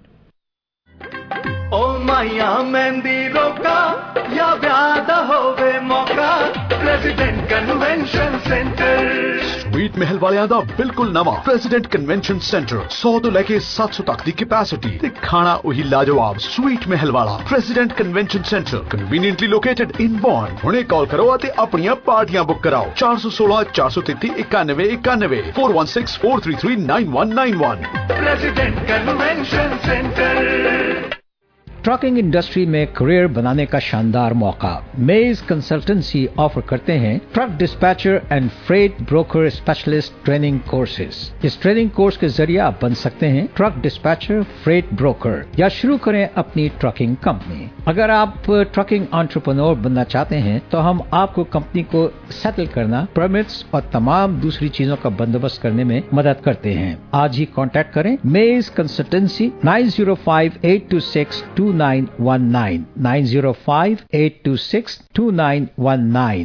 C: ओ माया मेहंदी रोका या व्यादा होवे मौका, प्रेसिडेंट कन्वेंशन सेंटर स्वीट महल वालियां दा बिल्कुल नवा प्रेसिडेंट कन्वेंशन सेंटर 100 तो लेके 700 तक दी कैपेसिटी ते खाना वही लाजवाब स्वीट महल वाला president convention centre conveniently located in bond. हुणे कॉल करो ते अपनियां पार्टियां बुक कराओ 416 433 91 91 416 433 9191। President convention centre.
B: Trucking industry में करियर बनाने का शानदार मौका। मेज कंसल्टेंसी ऑफर करते हैं truck dispatcher and freight broker specialist training courses. इस ट्रेनिंग कोर्स के जरिए आप बन सकते हैं ट्रक डिस्पैचर, फ्रेट ब्रोकर या शुरू करें अपनी ट्रकिंग कंपनी। अगर आप ट्रकिंग एंटरप्रेन्योर बनना चाहते हैं तो हम आपको कंपनी को सेटल करना, परमिट्स और तमाम दूसरी चीजों का बंदोबस्त करने में मदद करते हैं। आज ही कांटेक्ट करें मेज कंसल्टेंसी 905-826-2919 905-826-2919।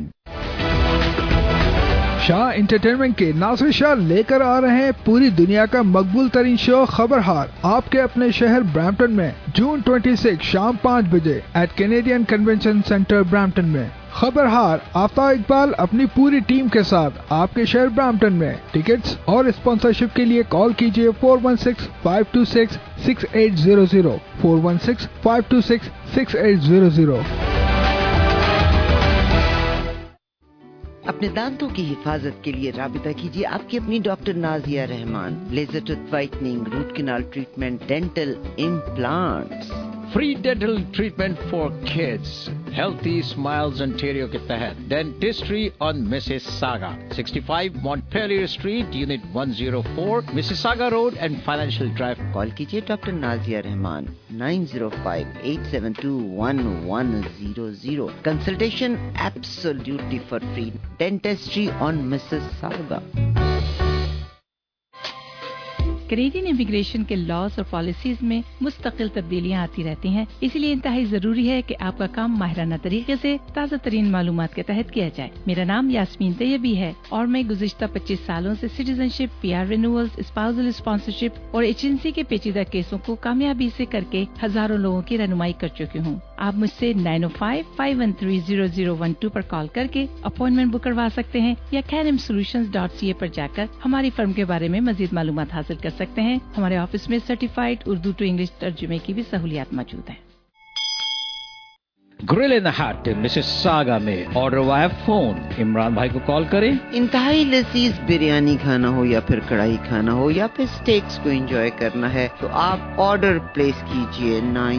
D: शाह एंटरटेनमेंट के नासिर शाह लेकर आ रहे हैं पूरी दुनिया का मकबूल तरीन शो खबरहार आपके अपने शहर ब्रैम्पटन में जून 26 शाम 5 बजे at Canadian convention centre Brampton में। खबरहार आफ्ताब इकबाल अपनी पूरी टीम के साथ आपके शहर ब्रैम्पटन में। टिकट्स और स्पॉन्सरशिप के लिए कॉल कीजिए 416-526-6800 416-526-6800।
E: अपने दांतों की हिफाजत के लिए राबिता कीजिए आपकी अपनी doctor Nazia Rahman. Laser tooth whitening, root canal treatment, dental implants,
B: free dental treatment for kids, healthy smiles Ontario के तहत dentistry on Mississauga 65 Montpelier street, unit 104, Mississauga road and financial drive.
E: Call कीजिए doctor Nazia Rahman 905-872-1100। Consultation absolutely for free. Dentistry on Mississauga.
F: Canadian immigration के laws और policies में मुस्तकिल तब्दीलियां आती रहती हैं, इसलिए इंतहाई जरूरी है कि आपका काम माहिराना तरीके से ताज़ा तरीन मालूमात के तहत किया जाए। मेरा नाम यास्मीन तैयबी है और मैं गुज़िश्ता 25 सालों से citizenship, PR renewals, spousal sponsorship और एजेंसी के पेचीदा केसों को कामयाबी से करके हजारों लोगों की रहनुमाई कर चुकी हूँ। आप मुझसे 905-513-0012 पर कॉल करके अपॉइंटमेंट बुक करवा सकते हैं या canmsolutions.ca पर जाकर हमारी फर्म के बारे में मजीद मालूमात हासिल कर सकते हैं। हमारे ऑफिस में सर्टिफाइड उर्दू टू इंग्लिश तर्जुमे की भी सहूलियात मौजूद है।
B: Grill in the hut Mississauga में ऑर्डर वाया फोन। इमरान भाई को कॉल करें।
E: इंतहाई लजीज बिरयानी खाना हो या फिर कढ़ाई खाना हो या फिर स्टेक्स को एंजॉय करना है तो आप ऑर्डर प्लेस कीजिए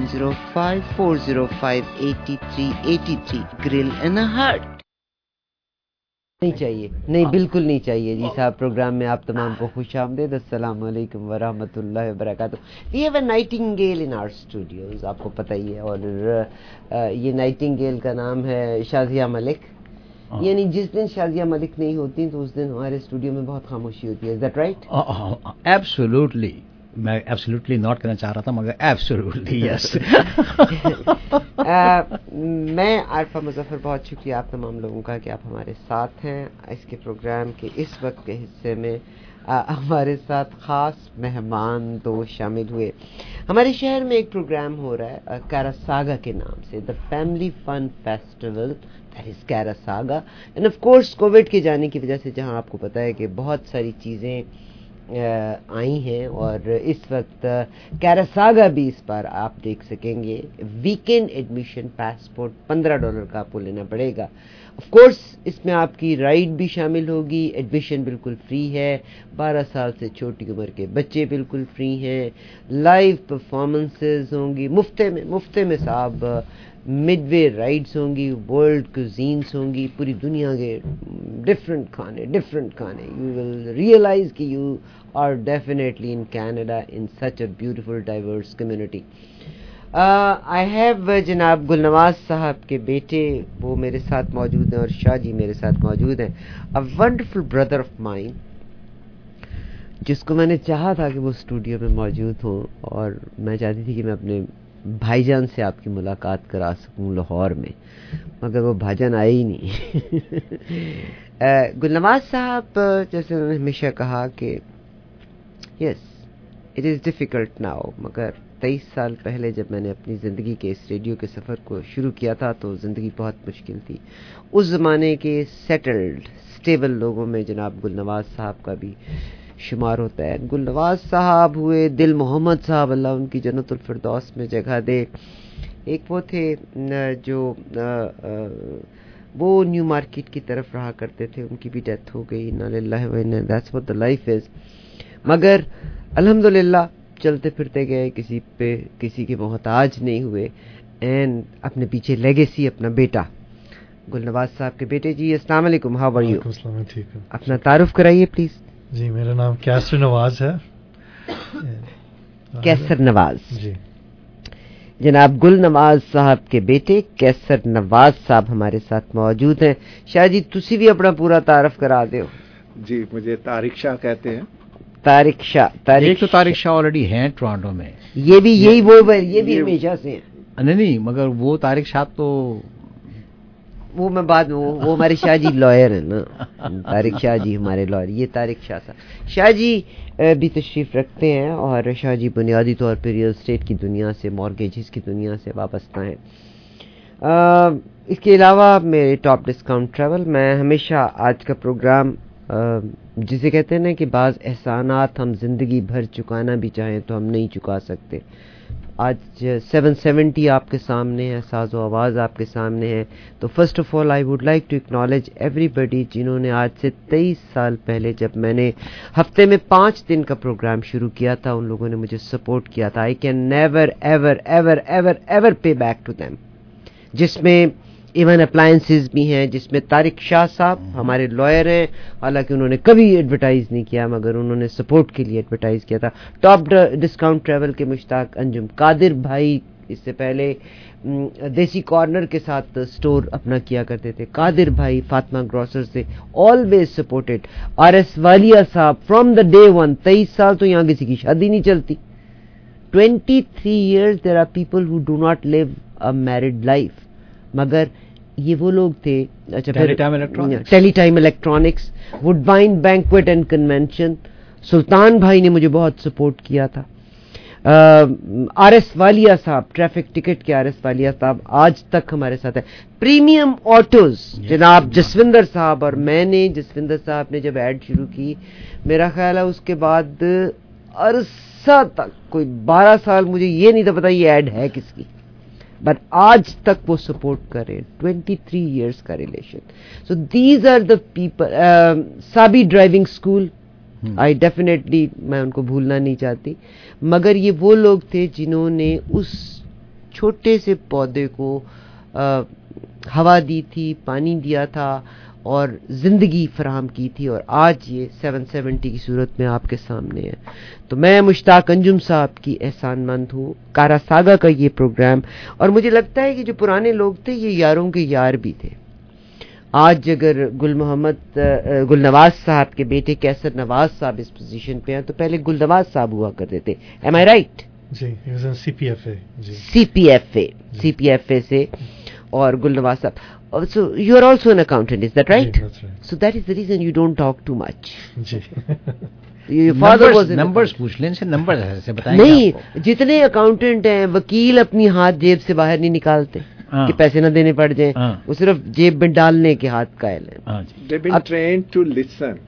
E: 905-405-8383। ग्रिल इन द हट।
G: नहीं चाहिए, नहीं बिल्कुल नहीं चाहिए जी साहब। प्रोग्राम में आप तमाम को खुश आमदीद। अस्सलाम वालेकुम वरहमतुल्लाहि वबरकातुहू। We have a nightingale in our studios, आपको पता ही है। और ये नाइटिंगेल का नाम है शाजिया मलिक। यानी जिस दिन शाजिया मलिक नहीं होती तो उस दिन हमारे स्टूडियो में बहुत खामोशी होती है। Is that right?
B: एब्सोल्युटली। मैं एब्सोल्युटली नॉट कहना चाह रहा था मगर एब्सोल्युटली यस।
G: मैं आरफा मुजफ्फर, बहुत शुक्रिया आप तमाम लोगों का कि आप हमारे साथ हैं इसके प्रोग्राम के इस वक्त के हिस्से में। ہمارے ساتھ خاص مہمان دو شامل ہوئے. ہمارے شہر میں ایک پروگرام ہو رہا ہے کاراساگا کے نام سے, the family fun festival, that is Carassauga. And of course covid کے جانے کی وجہ سے جہاں آپ کو پتہ ہے کہ بہت ساری چیزیں آئی ہیں, اور اس وقت کاراساگا بھی اس بار آپ دیکھ سکیں گے. ویکینڈ ایڈمیشن پاسپورٹ $15 کا آپ کو لینا پڑے گا. آف کورس اس میں آپ کی رائڈ بھی شامل ہوگی. ایڈمیشن بالکل فری ہے. 12 سال سے چھوٹی عمر کے بچے بالکل فری ہیں. لائیو پرفارمنسز ہوں گی مفتے میں صاحب. مڈ وے رائڈز ہوں گی, ورلڈ کوزینس ہوں گی, پوری دنیا کے ڈفرینٹ کھانے. یو ول ریئلائز کہ you are definitely in Canada in such a beautiful diverse community. I have جناب گلنواز صاحب کے بیٹے وہ میرے ساتھ موجود ہیں, اور شاہ جی میرے ساتھ موجود ہیں. A wonderful brother of mine, جس کو میں نے چاہا تھا کہ وہ اسٹوڈیو میں موجود ہوں, اور میں چاہتی تھی کہ میں اپنے بھائی جان سے آپ کی ملاقات کرا سکوں لاہور میں, مگر وہ بھائی جان آئے ہی نہیں. گلنواز صاحب, جیسے میں نے ہمیشہ کہا کہ yes it is difficult now, مگر 23 سال پہلے جب میں نے اپنی زندگی کے اس ریڈیو کے سفر کو شروع کیا تھا تو زندگی بہت مشکل تھی. اس زمانے کے سیٹلڈ اسٹیبل لوگوں میں جناب گلنواز صاحب کا بھی شمار ہوتا ہے. گلنواز صاحب ہوئے دل محمد صاحب, اللہ ان کی جنت الفردوس میں جگہ دے. ایک وہ تھے جو وہ نیو مارکیٹ کی طرف رہا کرتے تھے, ان کی بھی ڈیتھ ہو گئی. انا للہ و انا that's what the life is. مگر الحمدللہ چلتے پھرتے گئے, کسی کے محتاج نہیں ہوئے, اینڈ اپنے پیچھے لیگیسی اپنا بیٹا گلنواز صاحب کے بیٹے. جی السلام علیکم, ہاؤ آر یو؟
H: ٹھیک ہے.
G: اپنا تعارف کرائیے پلیز.
H: جی میرا نام کیسر نواز ہے.
G: کیسر نواز.
H: جی
G: جناب گل نواز صاحب کے بیٹے کیسر نواز صاحب ہمارے ساتھ موجود ہیں. شاہ جی تسی بھی اپنا پورا تعارف کرا دیو.
I: جی مجھے طارق شاہ کہتے ہیں.
G: طارق شاہ.
B: ایک تو طارق شاہ آلریڈی ہیں ٹورانٹو میں,
G: یہ بھی ہمیشہ سے ہیں.
B: نہیں مگر وہ طارق شاہ تو
G: وہ میں بعد میں وہ ہمارے شاہ جی لائر ہیں نا. طارق شاہ جی ہمارے لائر, یہ طارق شاہ صاحب. شاہ جی بھی تشریف رکھتے ہیں, اور شاہ جی بنیادی طور پہ ریئل اسٹیٹ کی دنیا سے, مارگیجز کی دنیا سے وابستہ ہیں. اس کے علاوہ میرے ٹاپ ڈسکاؤنٹ ٹریول. میں ہمیشہ آج کا پروگرام جسے کہتے ہیں نا کہ بعض احسانات ہم زندگی بھر چکانا بھی چاہیں تو ہم نہیں چکا سکتے. آج 770 آپ کے سامنے ہے, ساز و آواز آپ کے سامنے ہے. تو first of all I would like to acknowledge everybody جنہوں نے آج سے 23 سال پہلے جب میں نے ہفتے میں 5 دن کا پروگرام شروع کیا تھا, ان لوگوں نے مجھے سپورٹ کیا تھا. I can never ever ever ever ever pay back to them, جس میں ایون اپلائنسز بھی ہیں, جس میں طارق شاہ صاحب ہمارے لائر ہیں. حالانکہ انہوں نے کبھی ایڈورٹائز نہیں کیا, مگر انہوں نے سپورٹ کے لیے ایڈورٹائز کیا تھا. ٹاپ ڈسکاؤنٹ ٹریول کے مشتاق انجم, قادر بھائی اس سے پہلے دیسی کارنر کے ساتھ سٹور اپنا کیا کرتے تھے. قادر بھائی فاطمہ گروسر سے always supported. R S Walia sahab from the day one. 23 سال تو یہاں کسی کی شادی نہیں چلتی. 23 years there are people who do not live a married life. مگر یہ وہ لوگ تھے. اچھا Teletime electronics, Woodbine banquet and convention, Sultan بھائی نے مجھے بہت سپورٹ کیا تھا. Are S Walia sahab, traffic ticket کے آر ایس والیہ صاحب آج تک ہمارے ساتھ ہے. پریمیم آٹوز جناب جسوندر صاحب, اور میں نے جسوندر صاحب نے جب ایڈ شروع کی, میرا خیال ہے اس کے بعد عرصہ تک کوئی 12 سال مجھے یہ نہیں تھا پتا یہ ایڈ ہے کس کی, بٹ آج تک وہ سپورٹ کرے. 23 years کا relation. So these are the people. Sabi driving school, I definitely میں ان کو بھولنا نہیں چاہتی, مگر یہ وہ لوگ تھے جنہوں نے اس چھوٹے سے پودے کو ہوا دی تھی, پانی دیا تھا, اور زندگی فراہم کی تھی, اور آج یہ 770 کی صورت میں آپ کے سامنے ہے. تو میں مشتاق انجم صاحب کی احسان مند ہوں. کاراساگا کا یہ پروگرام, اور مجھے لگتا ہے کہ جو پرانے لوگ تھے یہ یاروں کے یار بھی تھے. آج اگر گل نواز صاحب کے بیٹے کیسر نواز صاحب اس پوزیشن پہ ہیں تو پہلے گل نواز صاحب ہوا کرتے تھے. Am I right?
H: G C P F A
G: سے, اور گل نواز صاحب. So you are also an accountant, is that right?
H: That's right.
G: So that is the reason you don't talk too much.
H: जी.
G: Your father was
B: नंबर्स पूछ लें, इनसे number ऐसे बताएंगे
G: नहीं,
B: आपको.
G: जितने अकाउंटेंट हैं वकील अपनी हाथ जेब से बाहर नहीं निकालते कि पैसे न देने पड़ जाएं. वो सिर्फ जेब में डालने के हाथ कायल हैं.
B: हाँ जी.
I: They've been trained to listen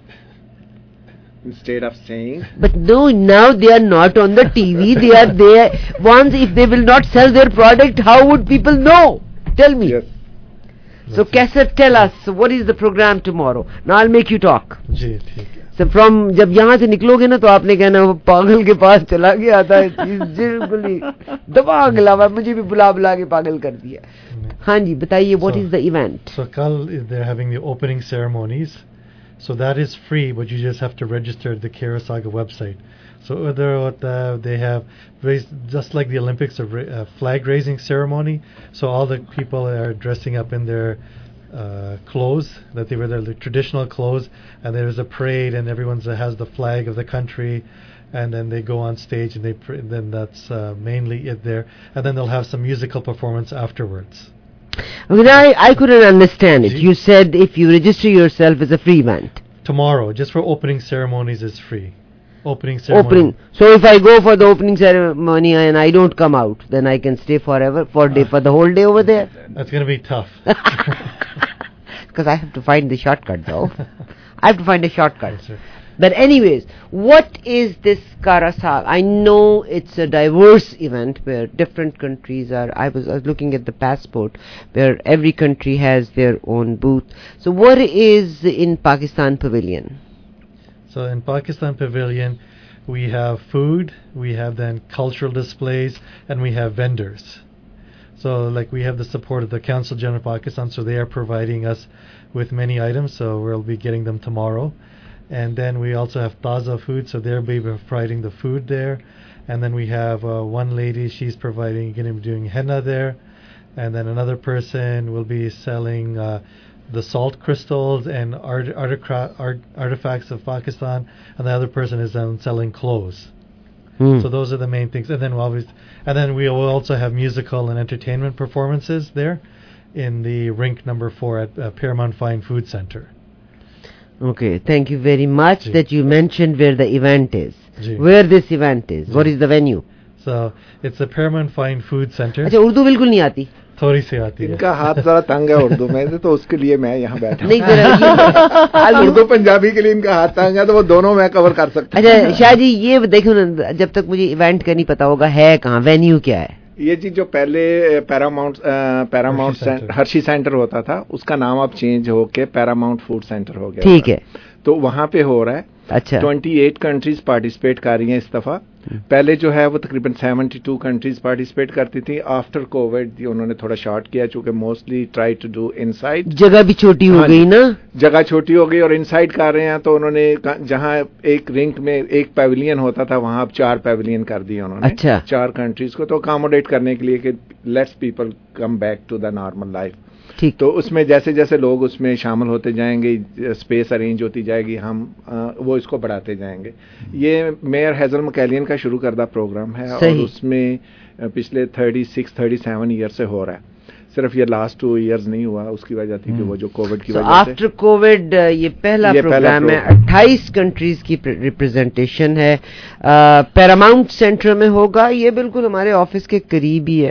I: instead of saying.
G: But no, now they are not on the TV. They are there. Once if they will not sell their product, how would people know? Tell me.
I: Yes.
G: So Kaisar, tell us, so what is the program tomorrow? Now I'll make you talk.
H: जी ठीक है.
G: So from जब यहाँ से निकलोगे ना तो आपने कहना वो पागल के पास चला गया था, बिल्कुल ही दिमाग लावा, मुझे भी बुला के पागल कर दिया. हाँ जी, बताइए, what is the event?
H: So कल they're having the opening ceremonies. So that is free, but you just have to register at the Karasaga website. So they have raised, just like the Olympics, a flag raising ceremony. So all the people are dressing up in their clothes, that they wear their traditional clothes, and there's a parade, and everyone has the flag of the country, and then they go on stage, and then that's mainly it there, and then they'll have some musical performance afterwards.
G: I couldn't understand it. You said if you register yourself as a free event.
H: Tomorrow, just for opening ceremonies, is free. Opening ceremony.
G: So if I go for the opening ceremony and I don't come out, then I can stay forever for the whole day over there.
H: That's going to be tough.
G: Because I have to find the shortcut, though. I have to find a shortcut.
H: That's right.
G: But anyways, what is this Karasaga? I know it's a diverse event where different countries are. I was looking at the passport where every country has their own booth. So what is in Pakistan Pavilion?
H: So in Pakistan Pavilion, we have food, we have then cultural displays, and we have vendors. So like we have the support of the Council General of Pakistan, so they are providing us with many items, so we'll be getting them tomorrow. And then we also have Taza Food, so they'll be providing the food there. And then we have one lady, she's going to be doing henna there. And then another person will be selling the salt crystals and artifacts of Pakistan. And the other person is selling clothes. So those are the main things. And then we will also have musical and entertainment performances there in the rink number 4 at Paramount Fine Food Center.
G: Okay, thank you very much that you mentioned where the event is. Where this event is. What is the venue?
H: So it's the Paramount Fine Food Center.
G: अच्छा, उर्दू बिल्कुल नहीं आती.
H: थोड़ी सी आती है.
I: इनका हाथ जरा तंग है उर्दू में, तो उसके लिए मैं यहाँ बैठा हूँ.
G: नहीं जरा
I: उर्दू पंजाबी के लिए इनका हाथ तंग है, तो वो दोनों मैं कवर कर सकता हूँ.
G: अच्छा शाह जी, ये देखो ना, जब तक मुझे इवेंट का नहीं पता होगा है कहाँ, वेन्यू क्या है?
I: ये जी जो पहले पैरामाउंट हर्षी सेंटर होता था, उसका नाम अब चेंज होके पैरामाउंट फूड सेंटर हो गया.
G: ठीक है,
I: तो वहाँ पे हो रहा है.
G: अच्छा,
I: 28 कंट्रीज पार्टिसिपेट कर रही हैं इस दफा. पहले जो है वो तकरीबन 72 कंट्रीज पार्टिसिपेट करती थी. आफ्टर कोविड उन्होंने थोड़ा शॉर्ट किया, चूंकि mostly try to do inside.
G: जगह भी छोटी हो गई ना,
I: जगह छोटी हो गई और इनसाइड कर रहे हैं. तो उन्होंने जहां एक रिंक में एक पैविलियन होता था, वहां अब 4 पैविलियन कर दिए उन्होंने.
G: अच्छा,
I: 4 कंट्रीज को, तो अकोमोडेट करने के लिए कि let's people come back to the normal life.
G: ठीक.
I: तो उसमें जैसे जैसे लोग उसमें शामिल होते जाएंगे, स्पेस अरेंज होती जाएगी, हम वो इसको बढ़ाते जाएंगे. ये मेयर हैजल मकैलियन का शुरू करदा प्रोग्राम है और उसमें पिछले 36-37 ईयर से हो रहा है. सिर्फ ये लास्ट 2 इयर्स नहीं हुआ, उसकी वजह थी कि वो जो कोविड की वजह से.
G: आफ्टर कोविड ये पहला प्रोग्राम है. 28 कंट्रीज की रिप्रेजेंटेशन है. पैरामाउंट सेंटर में होगा. ये बिल्कुल हमारे ऑफिस के करीब ही है.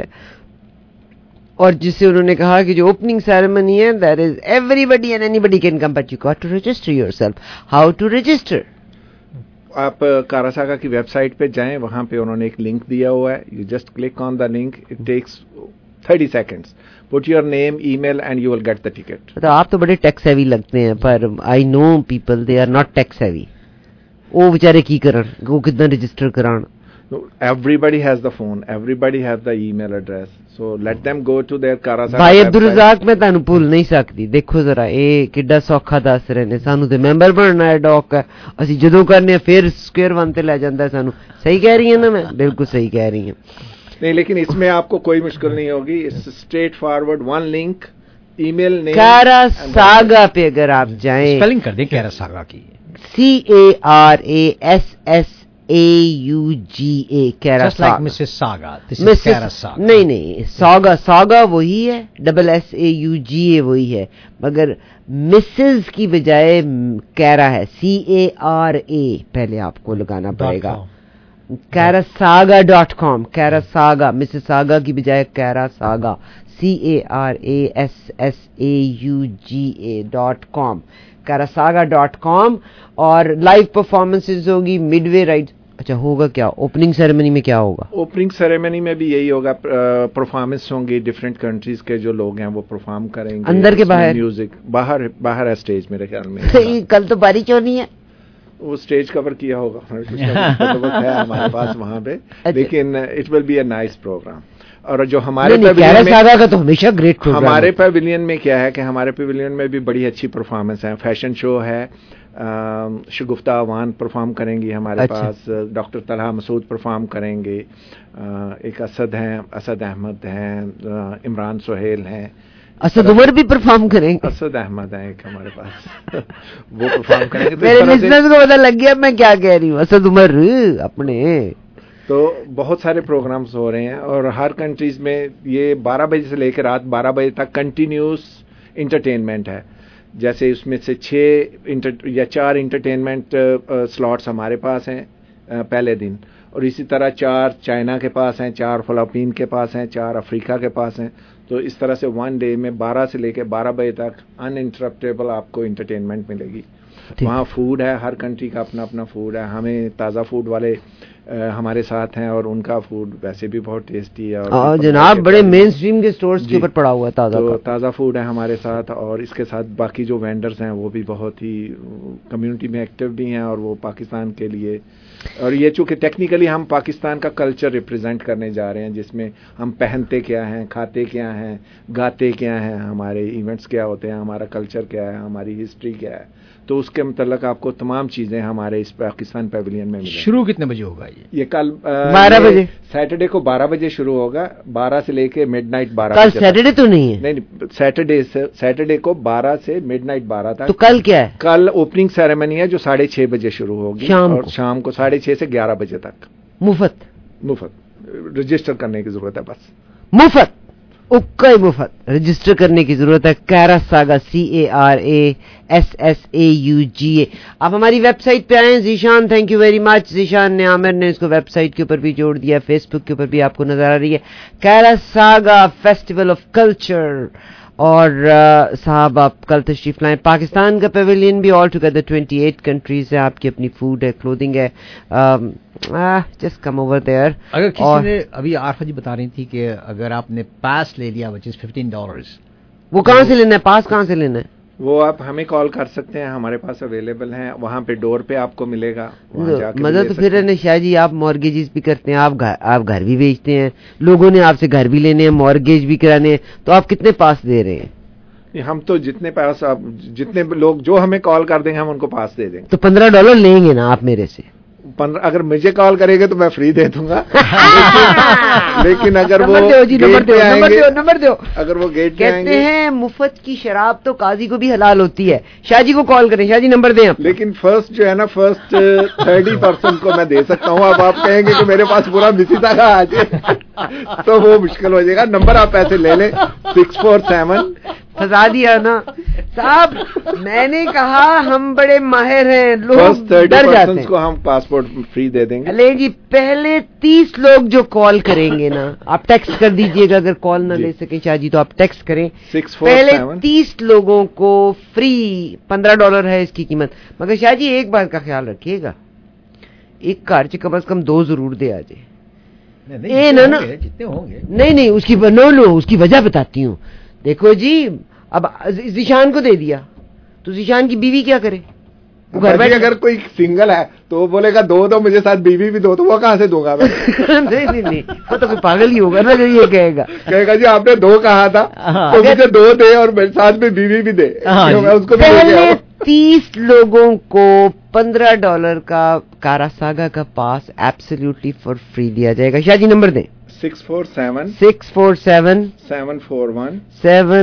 G: और जिससे उन्होंने कहा कि जो ओपनिंग सेरेमनी है, that is everybody and anybody can come, but you got to register yourself. How to register?
I: आप कारासागा की वेबसाइट पे जाएं, वहां पे उन्होंने एक लिंक दिया हुआ है. You just click on the link, it takes 30 seconds. Put your name, email and you will get the ticket.
G: तो आप तो बड़े टेक सेवी लगते हैं, पर I know people they are not tech savvy. वो बेचारे की करन, वो कितना रजिस्टर करान?
I: Everybody has the phone, everybody has the email address, so let them go to their Karasaga.
G: भाई अब्दुल रज़ाक, मैं तानू भूल नहीं सकती. देखो जरा ये किड्डा सौखा दस रहे ने. सानू ते मेंबर बनना है डॉक का, असी जदों करने फिर स्क्वायर वन ते ले जांदा सानू. सही कह रही है ना मैं? बिल्कुल सही कह रही है.
I: नहीं, लेकिन इसमें आपको कोई मुश्किल नहीं होगी. It's straightforward, one link, email name.
G: Carassauga पे अगर आप जाएं,
B: स्पेलिंग कर दें कारासागा की.
G: Cara
B: Just like Mrs. Saga. This is
G: Mrs.
B: Cara Saga.
G: नहीं सागा वही है, SAUGA वही है, मगर मिसेस की बजाय कैरा है, CARA पहले आपको लगाना पड़ेगा. Carasaga.com, Carasaga, मिसेस सागा की बजाय कैरा सागा, CARASSAUGA.com, Carasaga.com. और लाइव परफॉर्मेंसेज होगी, मिडवे राइड. अच्छा, होगा क्या ओपनिंग सेरेमनी में? क्या होगा
I: ओपनिंग सेरेमनी में? भी यही होगा, परफॉर्मेंस होंगी, डिफरेंट कंट्रीज के जो लोग हैं वो परफॉर्म करेंगे.
G: अंदर के बाहर?
I: म्यूजिक बाहर है स्टेज मेरे ख्याल में.
G: कल तो बारिश होनी है.
I: वो स्टेज कवर किया होगा है हमारे पास वहाँ पे. लेकिन it will be a nice programme. और जो हमारे
G: सागा का तो हमेशा ग्रेट प्रोग्राम.
I: हमारे पैविलियन में क्या है कि हमारे पैविलियन में भी बड़ी अच्छी परफॉर्मेंस है. फैशन शो है, शगुफ्ता अवान परफॉर्म करेंगी हमारे पास, डॉक्टर तलहा मसूद परफॉर्म करेंगे, एक असद अहमद हैं, इमरान सोहेल हैं,
G: असद उमर भी परफॉर्म करेंगे.
I: असद अहमद हैं एक हमारे पास वो परफॉर्म करेंगे.
G: मेरे लिसनर्स को पता लग गया मैं क्या कह रही हूँ. असद उमर अपने.
I: तो बहुत सारे प्रोग्राम्स हो रहे हैं और हर कंट्रीज में ये 12 बजे से लेकर रात 12 बजे तक कंटिन्यूस इंटरटेनमेंट है. जैसे उसमें से 4 इंटरटेनमेंट स्लॉट्स हमारे पास हैं पहले दिन, और इसी तरह 4 चाइना के पास हैं, 4 फिलीपीन के पास हैं, 4 अफ्रीका के पास हैं. तो इस तरह से वन डे में 12 से लेकर 12 बजे तक अनइंटरप्टेबल आपको इंटरटेनमेंट मिलेगी. वहाँ फूड है, हर कंट्री का अपना अपना फूड है. हमें ताज़ा फूड वाले हमारे साथ हैं और उनका फूड वैसे भी बहुत टेस्टी है. और
G: जनाब बड़े मेन स्ट्रीम के स्टोर्स के ऊपर पड़ा हुआ है
I: ताज़ा फूड है हमारे साथ. और इसके साथ बाकी जो वेंडर्स हैं वो भी बहुत ही कम्युनिटी में एक्टिव भी हैं और वो पाकिस्तान के लिए. और ये चूँकि टेक्निकली हम पाकिस्तान का कल्चर रिप्रेजेंट करने जा रहे हैं, जिसमें हम पहनते क्या हैं, खाते क्या हैं, गाते क्या हैं, हमारे इवेंट्स क्या होते हैं, हमारा कल्चर क्या है, हमारी हिस्ट्री क्या है, तो उसके मतलब आपको तमाम चीजें हमारे इस पाकिस्तान पैविलियन में मिलेंगी.
B: शुरू कितने बजे होगा
I: ये कल
G: 12 बजे,
I: सैटरडे को 12 बजे शुरू होगा, 12 से लेके मिडनाइट 12
G: कल सैटरडे तो नहीं है?
I: नहीं, सैटरडे को 12 से मिडनाइट 12 तक.
G: तो कल क्या है?
I: कल ओपनिंग सेरेमनी है जो 6:30 बजे शुरू होगी और शाम को 6:30 से 11 बजे तक.
G: मुफ्त
I: रजिस्टर करने की जरूरत है बस.
G: मुफ्त रजिस्टर करने की जरूरत है. Carasaga, CARASSAUGA. आप हमारी वेबसाइट पे आए. Zeeshan, thank you very much. Zeeshan ने, आमिर ने इसको वेबसाइट के ऊपर भी जोड़ दिया, फेसबुक के ऊपर भी आपको नजर आ रही है. Carasaga festival of culture. और साहब आप कल तशरीफ लाएं. पाकिस्तान का पेविलियन भी ऑल टुगेदर 28 कंट्रीज है. आपकी अपनी फूड है, क्लोथिंग है. Just come over there.
B: अगर किसी ने, अभी आरफा जी बता रही थी कि अगर आपने पास ले लिया व्हिच इज $15,
G: वो कहाँ से लेना है? पास कहाँ से लेना है?
I: वो आप हमें कॉल कर सकते हैं, हमारे पास अवेलेबल हैं. वहाँ पे डोर पे आपको मिलेगा.
G: मतलब तो फिर शाह जी आप मॉर्गेजेस भी करते हैं, आप घर भी बेचते हैं, लोगों ने आपसे घर भी लेने हैं, मॉर्गेज भी कराने हैं, तो आप कितने पास दे रहे हैं?
I: हम तो जितने पास आप, जितने लोग जो हमें कॉल कर देंगे हम उनको पास दे देंगे.
G: तो $15 लेंगे ना आप मेरे से?
I: 15, अगर मुझे कॉल करेंगे तो मैं फ्री दे दूंगा. लेकिन अगर वो
G: नंबर दो.
I: अगर वो गेट
G: कहते हैं मुफ्त की शराब तो काजी को भी हलाल होती है. शाह जी को कॉल करें. शाह जी नंबर दें आप.
I: लेकिन फर्स्ट जो है ना, फर्स्ट 30% को मैं दे सकता हूँ. अब आप कहेंगे कि मेरे पास पूरा मिसिसागा आ जाए तो वो मुश्किल हो जाएगा. नंबर आप ऐसे ले लें 647.
G: फंसा दिया ना साहब. मैंने कहा हम बड़े माहिर हैं, लोग डर जाते हैं.
I: को हम पासपोर्ट फ्री दे देंगे.
G: अले जी, पहले 30 लोग जो कॉल करेंगे ना, आप टेक्स्ट कर दीजिएगा. अगर कॉल ना ले सके शाह जी तो आप टेक्स्ट करें.
I: 647.
G: पहले 30 लोगों को फ्री. $15 है इसकी कीमत. मगर शाह जी एक बात का ख्याल रखिएगा, एक कार से कम से कम 2 जरूर दे आ जाए. ना
B: जितने होंगे.
G: नहीं उसकी वजह बताती हूँ. देखो जी, अब जीशान को दे दिया तो जीशान की बीवी क्या करे?
I: वो घर बैठे. अगर कोई सिंगल है तो वो बोलेगा 2 दो मुझे, साथ बीवी भी 2, तो वो कहाँ से दूंगा मैं?
G: नहीं वो तो कोई पागल ही होगा ना जो ये कहेगा
I: जी आपने 2 कहा था तो मुझे 2 दे और साथ में बीवी भी दे. उसको
G: पहले 30 लोगों को $15 का कारासागा का पास एब्सोल्युटली फॉर फ्री दिया जाएगा. शाह जी नंबर दें.
I: 647
G: 741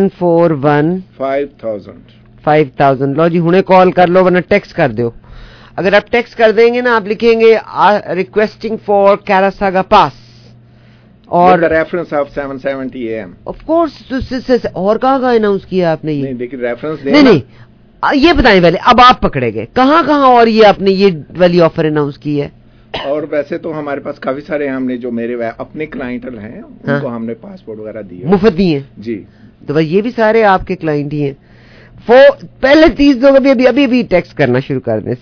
I: 5000.
G: लो जी, हुणे कॉल कर लो वरना टेक्स्ट कर दो. اگر آپ ٹیکسٹ کر دیں گے نا, آپ لکھیں گے ریکویسٹنگ فار کیراساگا پاس اور
I: reference of 7:70 AM.
G: Of course. اور کہاں اناؤنس کیا آپ نے یہ؟
I: لیکن ریفرنس
G: نہیں, یہ بتائیں پہلے, اب آپ پکڑے گئے کہاں اور یہ آپ نے یہ والی آفر اناؤنس کی ہے؟
I: اور ویسے تو ہمارے پاس کافی سارے ہم نے جو میرے اپنے کلائنٹل ہیں ان کو ہم نے پاسپورٹ وغیرہ دیے,
G: مفت دیے
I: جی.
G: تو بھائی یہ بھی سارے آپ کے کلائنٹ ہی ہیں. پہلے 30 لوگ ابھی ٹیکسٹ کرنا شروع کر دیں.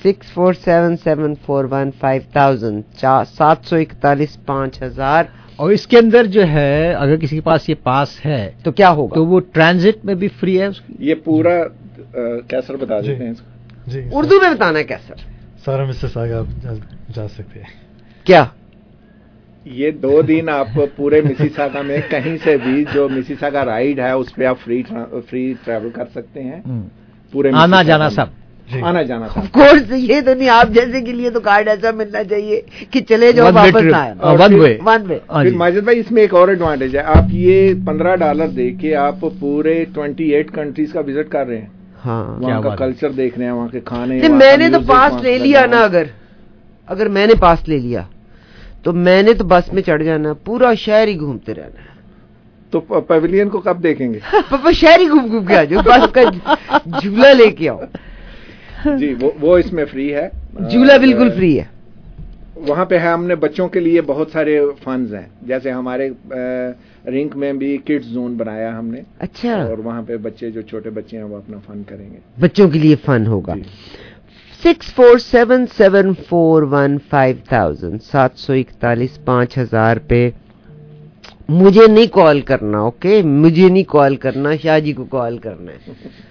G: 6477415000 741 5000.
B: اور اس کے اندر جو ہے اگر کسی کے پاس یہ پاس ہے
G: تو کیا ہوگا؟
B: تو وہ ٹرانزٹ میں بھی فری ہے.
I: یہ پورا کیسر بتا دیتے ہیں
H: جی,
G: اردو میں بتانا ہے کیسر.
H: سارا مسیساگا آپ جا سکتے ہیں.
G: کیا
I: یہ 2 دن آپ پورے مسیساگا میں کہیں سے بھی جو مسیساگا رائڈ ہے اس پہ آپ فری ٹریول کر سکتے ہیں. پورے
B: آنا جانا سب
I: آنا جانا سب.
G: کورس یہ تو نہیں, آپ جیسے کے لیے تو کارڈ ایسا ملنا چاہیے کہ چلے جاؤ واپس نہ آئے.
B: One way.
I: پھر ماجد بھائی اس میں ایک اور ایڈوانٹیج ہے, آپ یہ $15 دے کے آپ پورے 28 کنٹریز کا وزٹ کر رہے ہیں. وہاں کا کلچر دیکھ رہے ہیں, وہاں کے کھانے.
G: میں نے تو پاس لے لیا نا, اگر میں نے پاس لے لیا تو میں نے تو بس میں چڑھ جانا, پورا شہر ہی گھومتے رہنا.
I: تو پیویلین کو کب دیکھیں گے؟
G: شہر ہی گھوم کے آ جاؤ, بس کا جھولا لے کے آؤ.
I: جی وہ اس میں فری ہے,
G: جھولا بالکل فری ہے.
I: وہاں پہ ہے ہم نے بچوں کے لیے بہت سارے فنز ہیں, جیسے ہمارے رنک میں بھی کڈز زون بنایا ہم نے.
G: اچھا.
I: اور وہاں پہ بچے جو چھوٹے بچے ہیں وہ اپنا فن کریں گے,
G: بچوں کے لیے فن ہوگا. 6477415000 741 5000 پہ مجھے نہیں کال کرنا. اوکے, مجھے نہیں کال کرنا, شاہ جی کو کال کرنا ہے.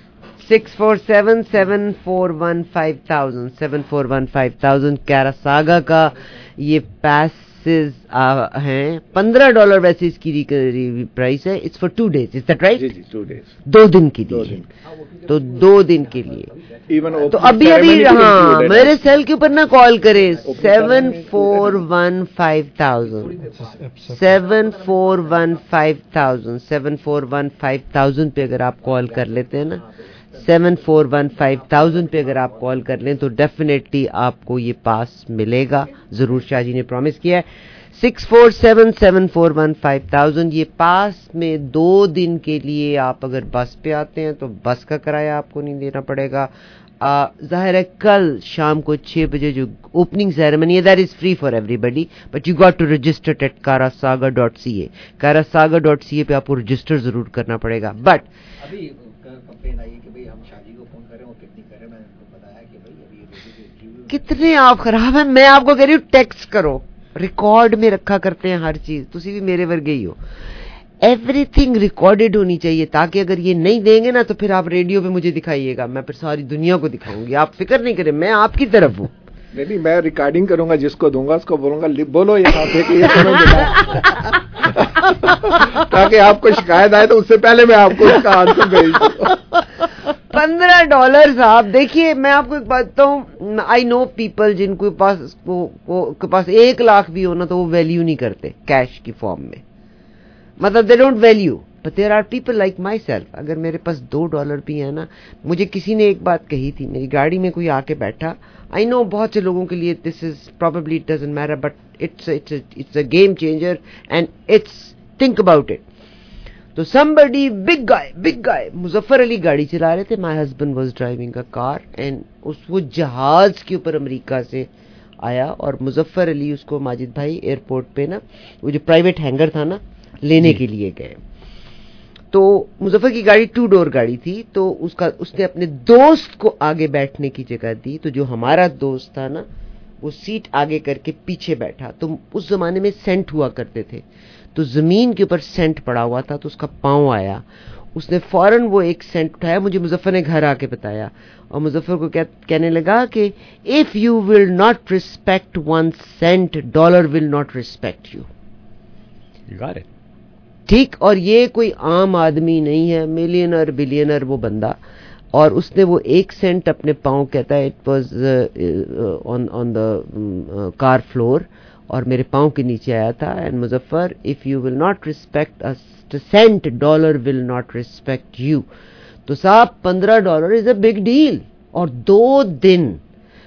G: 6477415000 7415000 کیراساگا کا یہ پیسز ہیں. $15 ویسے اس کی پرائس ہے. It's for 2 days. Is that right?
I: جی 2 days,
G: 2 دن کے لیے. تو 2 دن کے لیے تو ابھی ہاں میرے سیل کے اوپر نہ کال کرے. 7415,000 7415,000 پہ اگر آپ کال کر لیتے ہیں نا, 7415,000 پہ اگر آپ کال کر لیں تو ڈیفینیٹلی آپ کو یہ پاس ملے گا. ضرور, شاہ جی نے پرومس کیا ہے. 6477415000 یہ پاس میں 2 دن کے لیے. آپ اگر بس پہ آتے ہیں تو بس کا کرایہ آپ کو نہیں دینا پڑے گا. ظاہر ہے کل شام کو 6 بجے جو اوپننگ سیریمنی ہے, that is free for everybody, but you got to register at karasaga.ca. karasaga.ca پہ آپ کو رجسٹر ضرور کرنا پڑے گا. بٹ
B: ابھی کمپلین آئی کہ بھئی ہم شادی کو فون کریں اور کتنی کریں. میں نے ان کو بتایا کہ بھئی ابھی
G: کتنے آپ خراب ہیں. میں آپ کو کہہ رہی ہوں ٹیکسٹ کرو, ریکارڈ میں رکھا کرتے ہیں ہر چیز. تسی بھی میرے ورگے ہی ہو. ایوری تھنگ ریکارڈیڈ ہونی چاہیے, تاکہ اگر یہ نہیں دیں گے نا تو پھر آپ ریڈیو پہ مجھے دکھائیے گا, میں پھر ساری دنیا کو دکھاؤں گی. آپ فکر نہیں کریں, میں آپ کی طرف ہوں.
I: نہیں, میں ریکارڈنگ کروں گا, جس کو دوں گا اس کو بولوں گا بولو یہ ساتھ ہے کہ یہ تمہیں ملا, تاکہ آپ کو شکایت آئے تو اس سے پہلے میں آپ کو اس کا آنسر بھیج دوں.
G: $15 صاحب. دیکھیے میں آپ کو ایک بات بتاؤں, آئی نو پیپل جن کے پاس 1 لاکھ بھی ہونا تو وہ ویلیو نہیں کرتے کیش کی فارم میں, مطلب they don't value. But there are people like myself. اگر میرے پاس $2 بھی ہے نا, مجھے کسی نے ایک بات کہی تھی, میری گاڑی میں کوئی آ کے بیٹھا, آئی نو بہت سے لوگوں کے لیے this is probably it doesn't matter, but it's a game changer and it's think about it. تو somebody big guy Muzaffar Ali گاڑی چلا رہے تھے. my husband was driving a car and وہ جہاز کے اوپر امریکہ سے آیا, اور مظفر علی اس کو ماجد بھائی ایئرپورٹ پہ نا وہ جو پرائیویٹ ہینگر تھا نا لینے کے لیے گئے. تو مظفر کی گاڑی 2 ڈور گاڑی تھی, تو اس نے اپنے دوست کو آگے بیٹھنے کی جگہ دی. تو جو ہمارا دوست تھا نا وہ سیٹ آگے کر کے پیچھے بیٹھا. تو اس زمانے میں سینٹ ہوا کرتے تھے, تو زمین کے اوپر سینٹ پڑا ہوا تھا, تو اس کا پاؤں آیا. اس نے فوراً وہ ایک سینٹ اٹھایا. مجھے مظفر نے گھر آ کے بتایا, اور مظفر کو کہنے لگا کہ if you will not respect 1 cent, dollar will not respect you.
B: You got it.
G: ٹھیک. اور یہ کوئی عام آدمی نہیں ہے, ملینر بلینر وہ بندہ, اور اس نے وہ 1 سینٹ اپنے پاؤں, کہتا ہے it was on the car floor, اور میرے پاؤں کے نیچے آیا تھا. And Muzaffar, if you will not respect a cent, dollar will not respect you. تو صاحب $15 از اے بگ ڈیل. اور 2 دن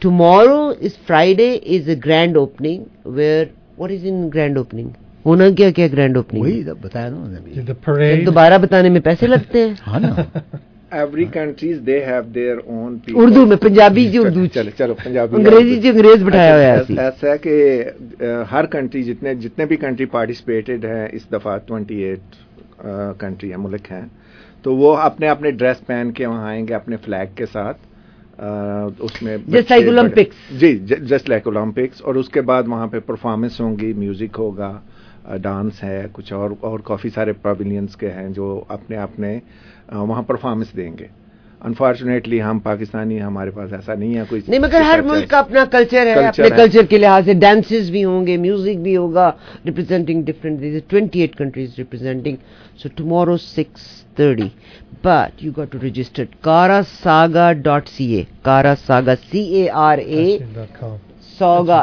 G: tomorrow is Friday is a grand opening where what is in grand opening? ہونا کیا کیا گرینڈ اوپننگ؟
B: وہی بتایا نا،
H: the parade.
G: دوبارہ بتانے میں پیسے لگتے ہیں.
B: ہاں نا.
I: Every countries they have their own people.
G: Urdu میں، پنجابی جی اردو،
I: چلو پنجابی،
G: انگریزی جی انگریز بٹھایا ہوا ہے.
I: ایسا ہے کہ ہر کنٹری جتنے بھی کنٹری پارٹیسپیٹڈ ہیں اس دفعہ 28 کنٹری ہیں، ملک ہیں، تو وہ اپنے اپنے ڈریس پہن کے وہاں آئیں گے اپنے فلیگ کے ساتھ. اس میں
G: جسٹ لائک اولمپکس.
I: جی جسٹ لائک اولمپکس. اور اس کے بعد وہاں پہ پرفارمنس ہوں گی، میوزک ہوگا، ڈانس ہے، کچھ اور کافی سارے پویلینس کے ہیں جو اپنے وہاں پرفارمنس دیں گے. انفارچونیٹلی ہم پاکستانی، ہمارے پاس ایسا نہیں ہے کوئی.
G: نہیں، مگر ہر ملک کا اپنا کلچر ہے، اپنے کلچر کے لحاظ سے ڈانسز بھی ہوں گے، میوزک بھی ہوگا، representing different 28 countries representing. So tomorrow 6:30 but you got to register karasaga.ca. Karasaga CARA Saga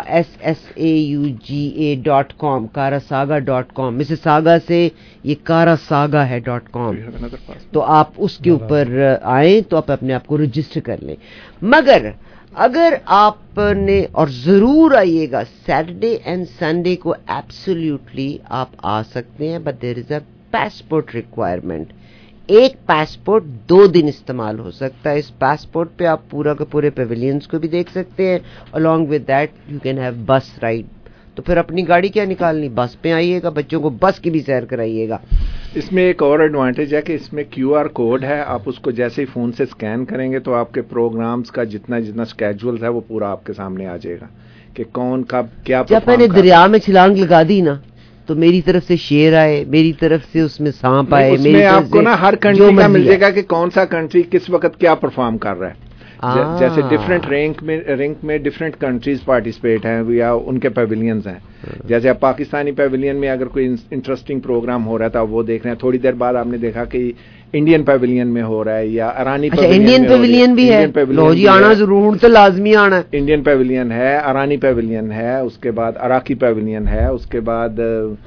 G: SSAUGA.com. karasaga.com. Mrs saga سے یہ karasaga ہے .com. تو آپ اس کے اوپر آئیں تو آپ اپنے آپ کو رجسٹر کر لیں. مگر اگر آپ نے، اور ضرور آئیے گا، سیٹرڈے اینڈ سنڈے کو ایبسلیوٹلی آپ آ سکتے ہیں، but there is a passport requirement. ایک پاسپورٹ 2 دن استعمال ہو سکتا ہے. اس پاسپورٹ پہ آپ پورا کے پورے پیویلینس کو بھی دیکھ سکتے ہیں. along with that you can have bus ride. تو پھر اپنی گاڑی کیا نکالنی، بس پہ آئیے گا، بچوں کو بس کی بھی سیر کرائیے گا.
I: اس میں ایک اور ایڈوانٹیج ہے کہ اس میں QR کوڈ ہے. آپ اس کو جیسے ہی فون سے اسکین کریں گے تو آپ کے پروگرامز کا جتنا اسکیجول ہے وہ پورا آپ کے سامنے آ جائے گا کہ کون کب کیا.
G: جب میں نے دریا میں چھلانگ لگا دی نا تو میری طرف سے شیر آئے، میری طرف سے اس میں سانپ آئے.
I: اس میں آپ کو نا ہر کنٹری کا مل جائے گا کہ کون سا کنٹری کس وقت کیا پرفارم کر رہا ہے. جیسے ڈفرینٹ رینک میں ڈفرینٹ کنٹریز پارٹیسپیٹ ہیں یا ان کے پیویلینز ہیں. جیسے اب پاکستانی پیویلین میں اگر کوئی انٹرسٹنگ پروگرام ہو رہا تھا وہ دیکھ رہے ہیں. تھوڑی دیر بعد آپ نے دیکھا کہ انڈین پیویلین میں ہو رہا ہے یا ارانی
G: انڈین پیویلین بھی ہے. لو جی آنا ضرور تو لازمی آنا.
I: انڈین پیویلین ہے، ارانی پیویلین ہے، اس کے بعد عراقی پیویلین ہے، اس کے بعد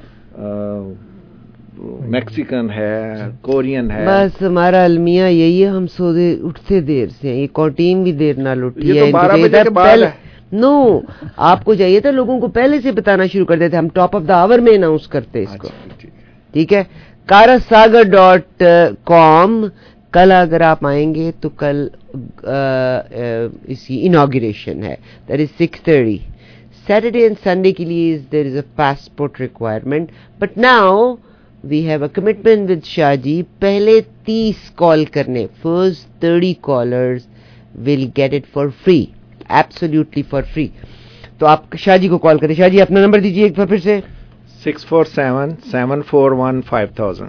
I: میکسیکن ہے، کورین ہے.
G: بس ہمارا المیہ یہی ہے، ہم اٹھتے دیر سے ہیں. یہ ٹیم بھی دیر نہ لٹھی ہے. نو آپ کو چاہیے تھا لوگوں کو پہلے سے بتانا شروع کر دیتے. ہم ٹاپ آف دا آور میں اناؤنس کرتے اس کو. ٹھیک ہے. karasaga.com. کل اگر آپ آئیں گے تو کل اس کی اناگوریشن ہے. That is 6:30. Saturday and Sunday کے لیے there is a passport requirement. But now we have a commitment with شاہ جی. پہلے 30 کال کرنے، first 30 callers will get it for free. Absolutely for free. تو آپ شاہ جی کو کال کریں. شاہ جی اپنا نمبر دیجیے ایک بار پھر سے.
I: 647-741-5000.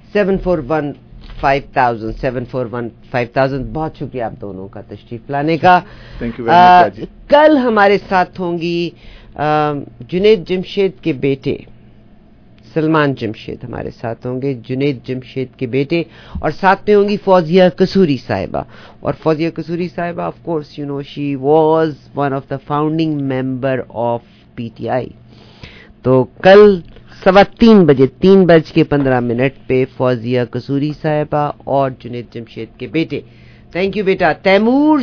G: 741-5000. بہت شکریہ آپ دونوں کا تشریف لانے کا.
I: Thank you very much.
G: کل ہمارے ساتھ ہوں گی جنید جمشید کے بیٹے سلمان جمشید ہمارے ساتھ ہوں گے. جنید جمشید کے بیٹے، اور ساتھ میں ہوں گی فوزیہ قصوری صاحبہ. اور Fauzia Kasuri sahiba of course you know she was one of the founding member of PTI. تو کل 3:15 بجے 3:15 پہ فوزیہ قصوری صاحبہ اور جنید جمشید کے بیٹے. تھینک یو بیٹا. تیمور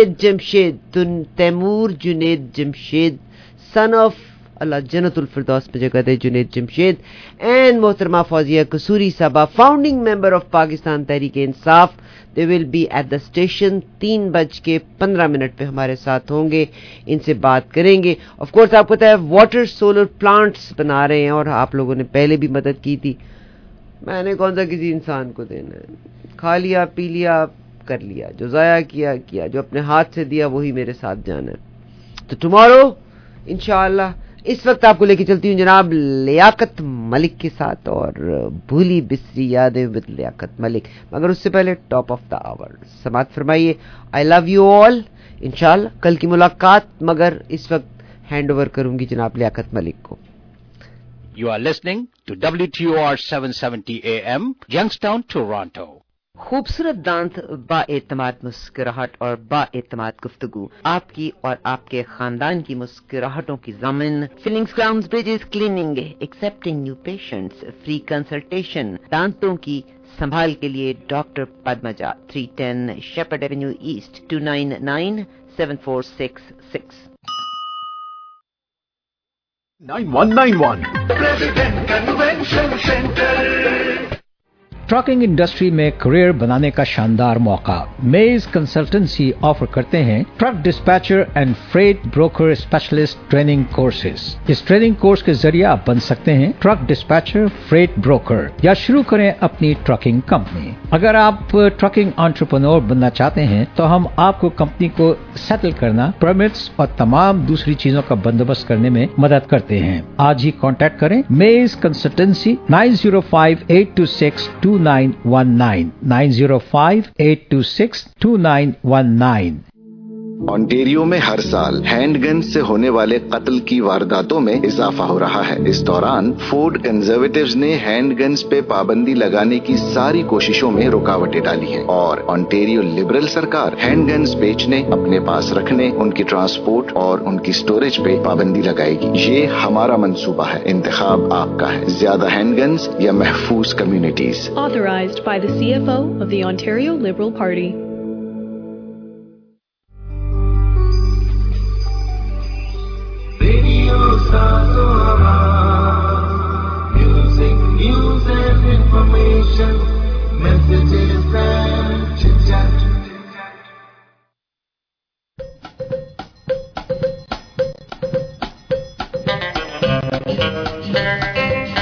G: جنید جمشید سن آف اللہ جنت الفردوس میں جگہ دے جنید جمشید اینڈ محترمہ فوزیہ قصوری صاحبہ founding member of Pakistan Tehreek Insaf. They will be at the station 3:15 پہ ہمارے ساتھ ہوں گے. ان سے بات کریں گے. آف کورس آپ کو پتہ ہے واٹر سولر پلانٹس بنا رہے ہیں اور آپ لوگوں نے پہلے بھی مدد کی تھی. میں نے کون سا کسی انسان کو دینا ہے. کھا لیا پی لیا کر لیا، جو ضائع کیا، جو اپنے ہاتھ سے دیا وہی میرے ساتھ جانا ہے. تو ٹمارو انشاءاللہ. اس وقت آپ کو لے کے چلتی ہوں جناب لیاقت ملک کے ساتھ، اور بھولی بسری یادیں ود لیاقت ملک. مگر اس سے پہلے ٹاپ آف دا آور سماعت فرمائیے. I love you all. انشاءاللہ کل کی ملاقات، مگر اس وقت ہینڈ اوور کروں گی جناب لیاقت ملک کو.
B: You are listening to WTOR 770 AM, Youngstown, Toronto.
G: خوبصورت دانت، با اعتماد مسکراہٹ اور با اعتماد گفتگو، آپ کی اور آپ کے خاندان کی مسکراہٹوں کی ضامن. Fillings crowns bridges cleaning, accepting new patients, free consultation, دانتوں کی
E: संभाल के लिए doctor Padmaja, 310 Sheppard avenue east, 29974666.
C: 9191 president convention centre.
B: Trucking industry में करियर बनाने का शानदार मौका. मेज कंसल्टेंसी ऑफर करते हैं truck dispatcher and freight broker specialist training courses. इस ट्रेनिंग कोर्स के जरिए आप बन सकते हैं ट्रक डिस्पैचर, फ्रेट ब्रोकर या शुरू करें अपनी ट्रकिंग कंपनी. अगर आप ट्रकिंग एंटरप्रेन्योर बनना चाहते हैं तो हम आपको कंपनी को सेटल करना, परमिट्स और तमाम दूसरी चीजों का बंदोबस्त करने में मदद करते हैं. आज ही कॉन्टैक्ट करें मेज कंसल्टेंसी 9058262919 9058262919.
J: ओंटारियो में हर साल हैंडगन से होने वाले कत्ल की वारदातों में इजाफा हो रहा है. इस दौरान फूड कंजर्वेटिव्स ने हैंडगन्स पे पाबंदी लगाने की सारी कोशिशों में रुकावटें डाली हैं और ओंटारियो लिबरल सरकार हैंडगन्स बेचने, अपने पास रखने, उनकी ट्रांसपोर्ट और उनकी स्टोरेज पे पाबंदी लगाएगी. ये हमारा मंसूबा है. इंतखाब आपका है. ज्यादा हैंडगन्स या महफूज communities.
K: Authorized by the CFO of the Ontario Liberal Party.
C: Music, news and information, messages and chit-chat.